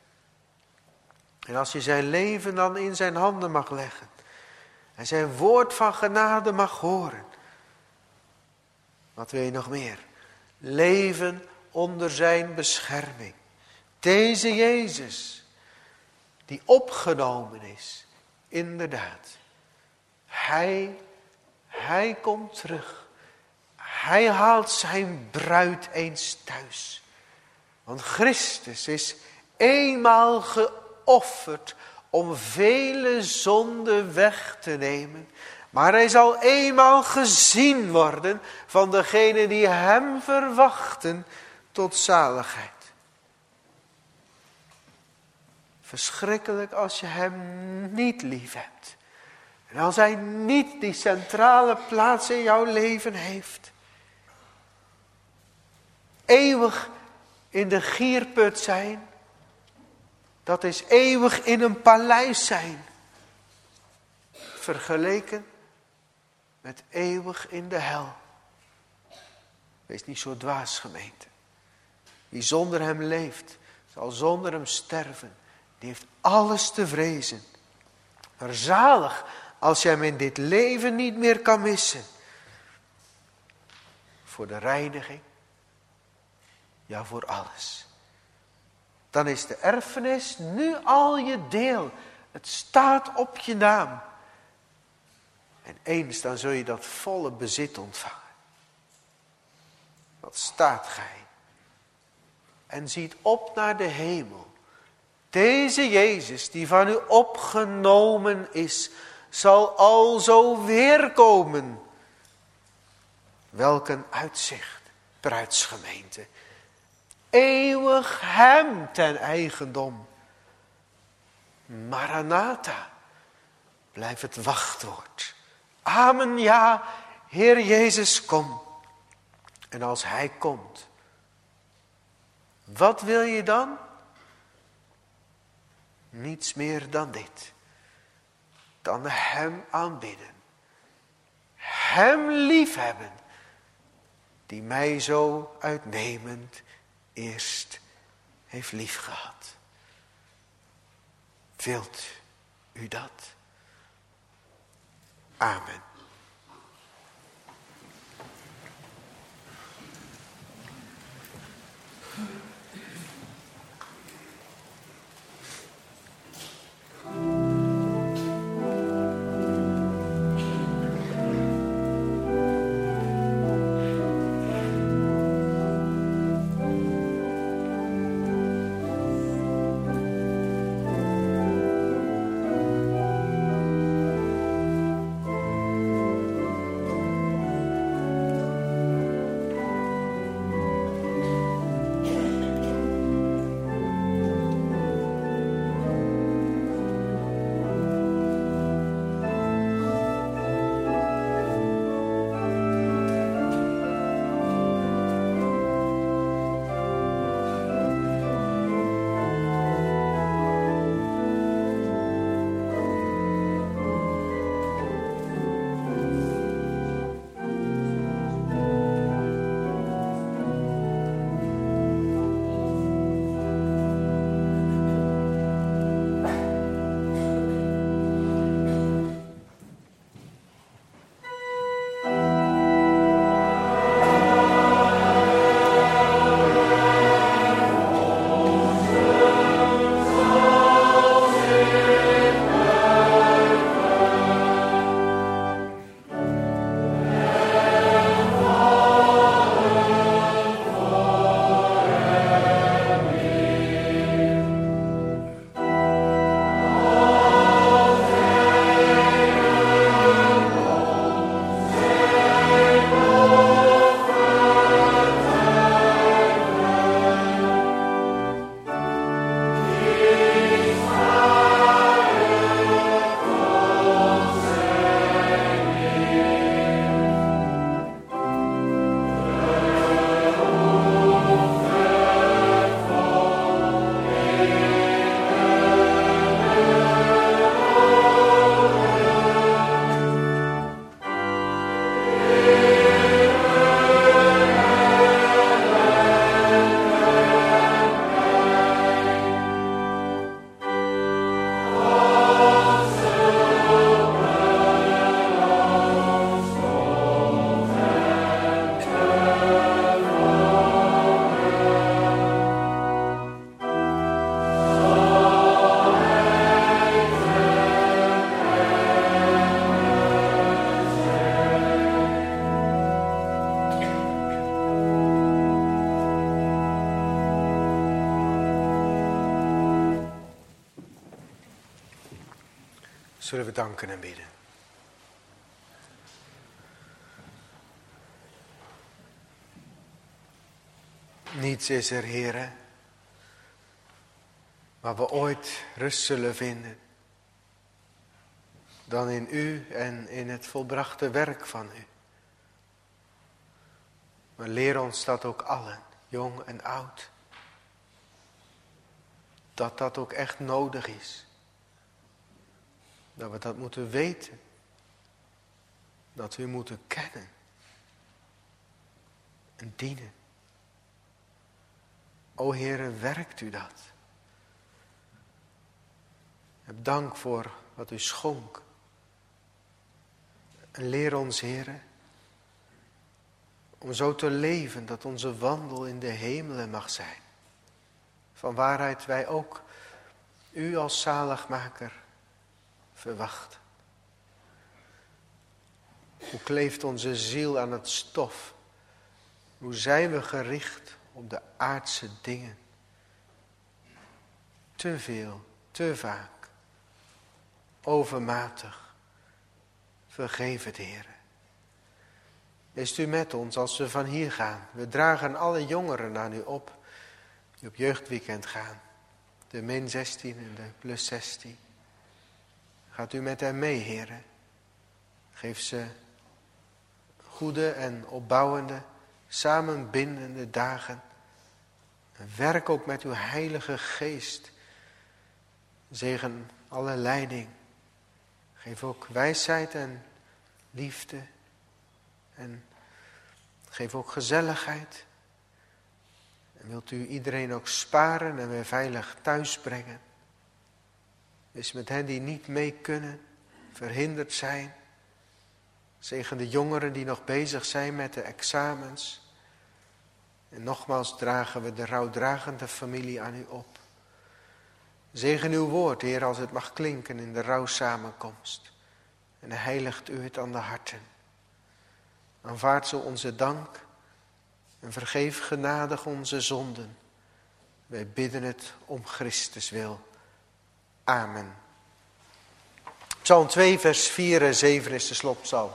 En als je zijn leven dan in zijn handen mag leggen. En zijn woord van genade mag horen. Wat wil je nog meer? Leven onder zijn bescherming. Deze Jezus, die opgenomen is, inderdaad. Hij komt terug. Hij haalt zijn bruid eens thuis. Want Christus is eenmaal geofferd om vele zonden weg te nemen. Maar hij zal eenmaal gezien worden van degenen die hem verwachten tot zaligheid. Verschrikkelijk als je hem niet lief hebt. En als hij niet die centrale plaats in jouw leven heeft. Eeuwig in de gierput zijn. Dat is eeuwig in een paleis zijn. Vergeleken met eeuwig in de hel. Wees niet zo dwaas, gemeente. Wie zonder hem leeft, zal zonder hem sterven. Die heeft alles te vrezen. Maar zalig als je hem in dit leven niet meer kan missen. Voor de reiniging. Ja, voor alles. Dan is de erfenis nu al je deel. Het staat op je naam. En eens dan zul je dat volle bezit ontvangen. Wat staat gij? En ziet op naar de hemel. Deze Jezus die van u opgenomen is, zal alzo weerkomen. Welk een uitzicht, bruidsgemeente. Eeuwig hem ten eigendom. Maranatha, blijf het wachtwoord. Amen, ja, Heer Jezus, kom. En als hij komt, wat wil je dan? Niets meer dan dit. Dan hem aanbidden. Hem liefhebben. Die mij zo uitnemend eerst heeft liefgehad. Wilt u dat? Amen. Zullen we danken en bidden. Niets is er, Heere, waar we ooit rust zullen vinden dan in U en in het volbrachte werk van U. Maar leer ons dat ook allen, jong en oud, dat dat ook echt nodig is. Dat we dat moeten weten. Dat we U moeten kennen. En dienen. O Heere, werkt U dat. Heb dank voor wat U schonk. En leer ons, Heere, om zo te leven dat onze wandel in de hemelen mag zijn. Van waaruit wij ook U als zaligmaker verwachten. Hoe kleeft onze ziel aan het stof? Hoe zijn we gericht op de aardse dingen? Te veel, te vaak, overmatig. Vergeef het, Heere. Wees U met ons als we van hier gaan. We dragen alle jongeren aan U op die op jeugdweekend gaan. De min 16 en de plus 16. Gaat U met hen mee, Heere. Geef ze goede en opbouwende, samenbindende dagen. En werk ook met Uw Heilige Geest. Zegen alle leiding. Geef ook wijsheid en liefde. En geef ook gezelligheid. En wilt U iedereen ook sparen en weer veilig thuis brengen. Wees met hen die niet mee kunnen, verhinderd zijn. Zegen de jongeren die nog bezig zijn met de examens. En nogmaals dragen we de rouwdragende familie aan U op. Zegen Uw woord, Heer, als het mag klinken in de rouwsamenkomst. En heiligt U het aan de harten. Aanvaard zo onze dank en vergeef genadig onze zonden. Wij bidden het om Christus wil. Amen. Psalm 2, vers 4 en 7 is de slotpsalm.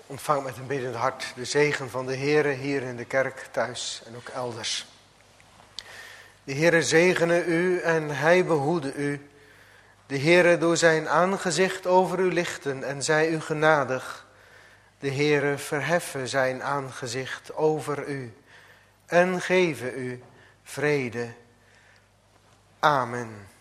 Ontvang met een biddend hart de zegen van de Heere hier in de kerk, thuis en ook elders. De Heere zegene u en hij behoede u. De Heere door zijn aangezicht over u lichten en zij u genadig. De Heere verheffen zijn aangezicht over u en geven u vrede. Amen.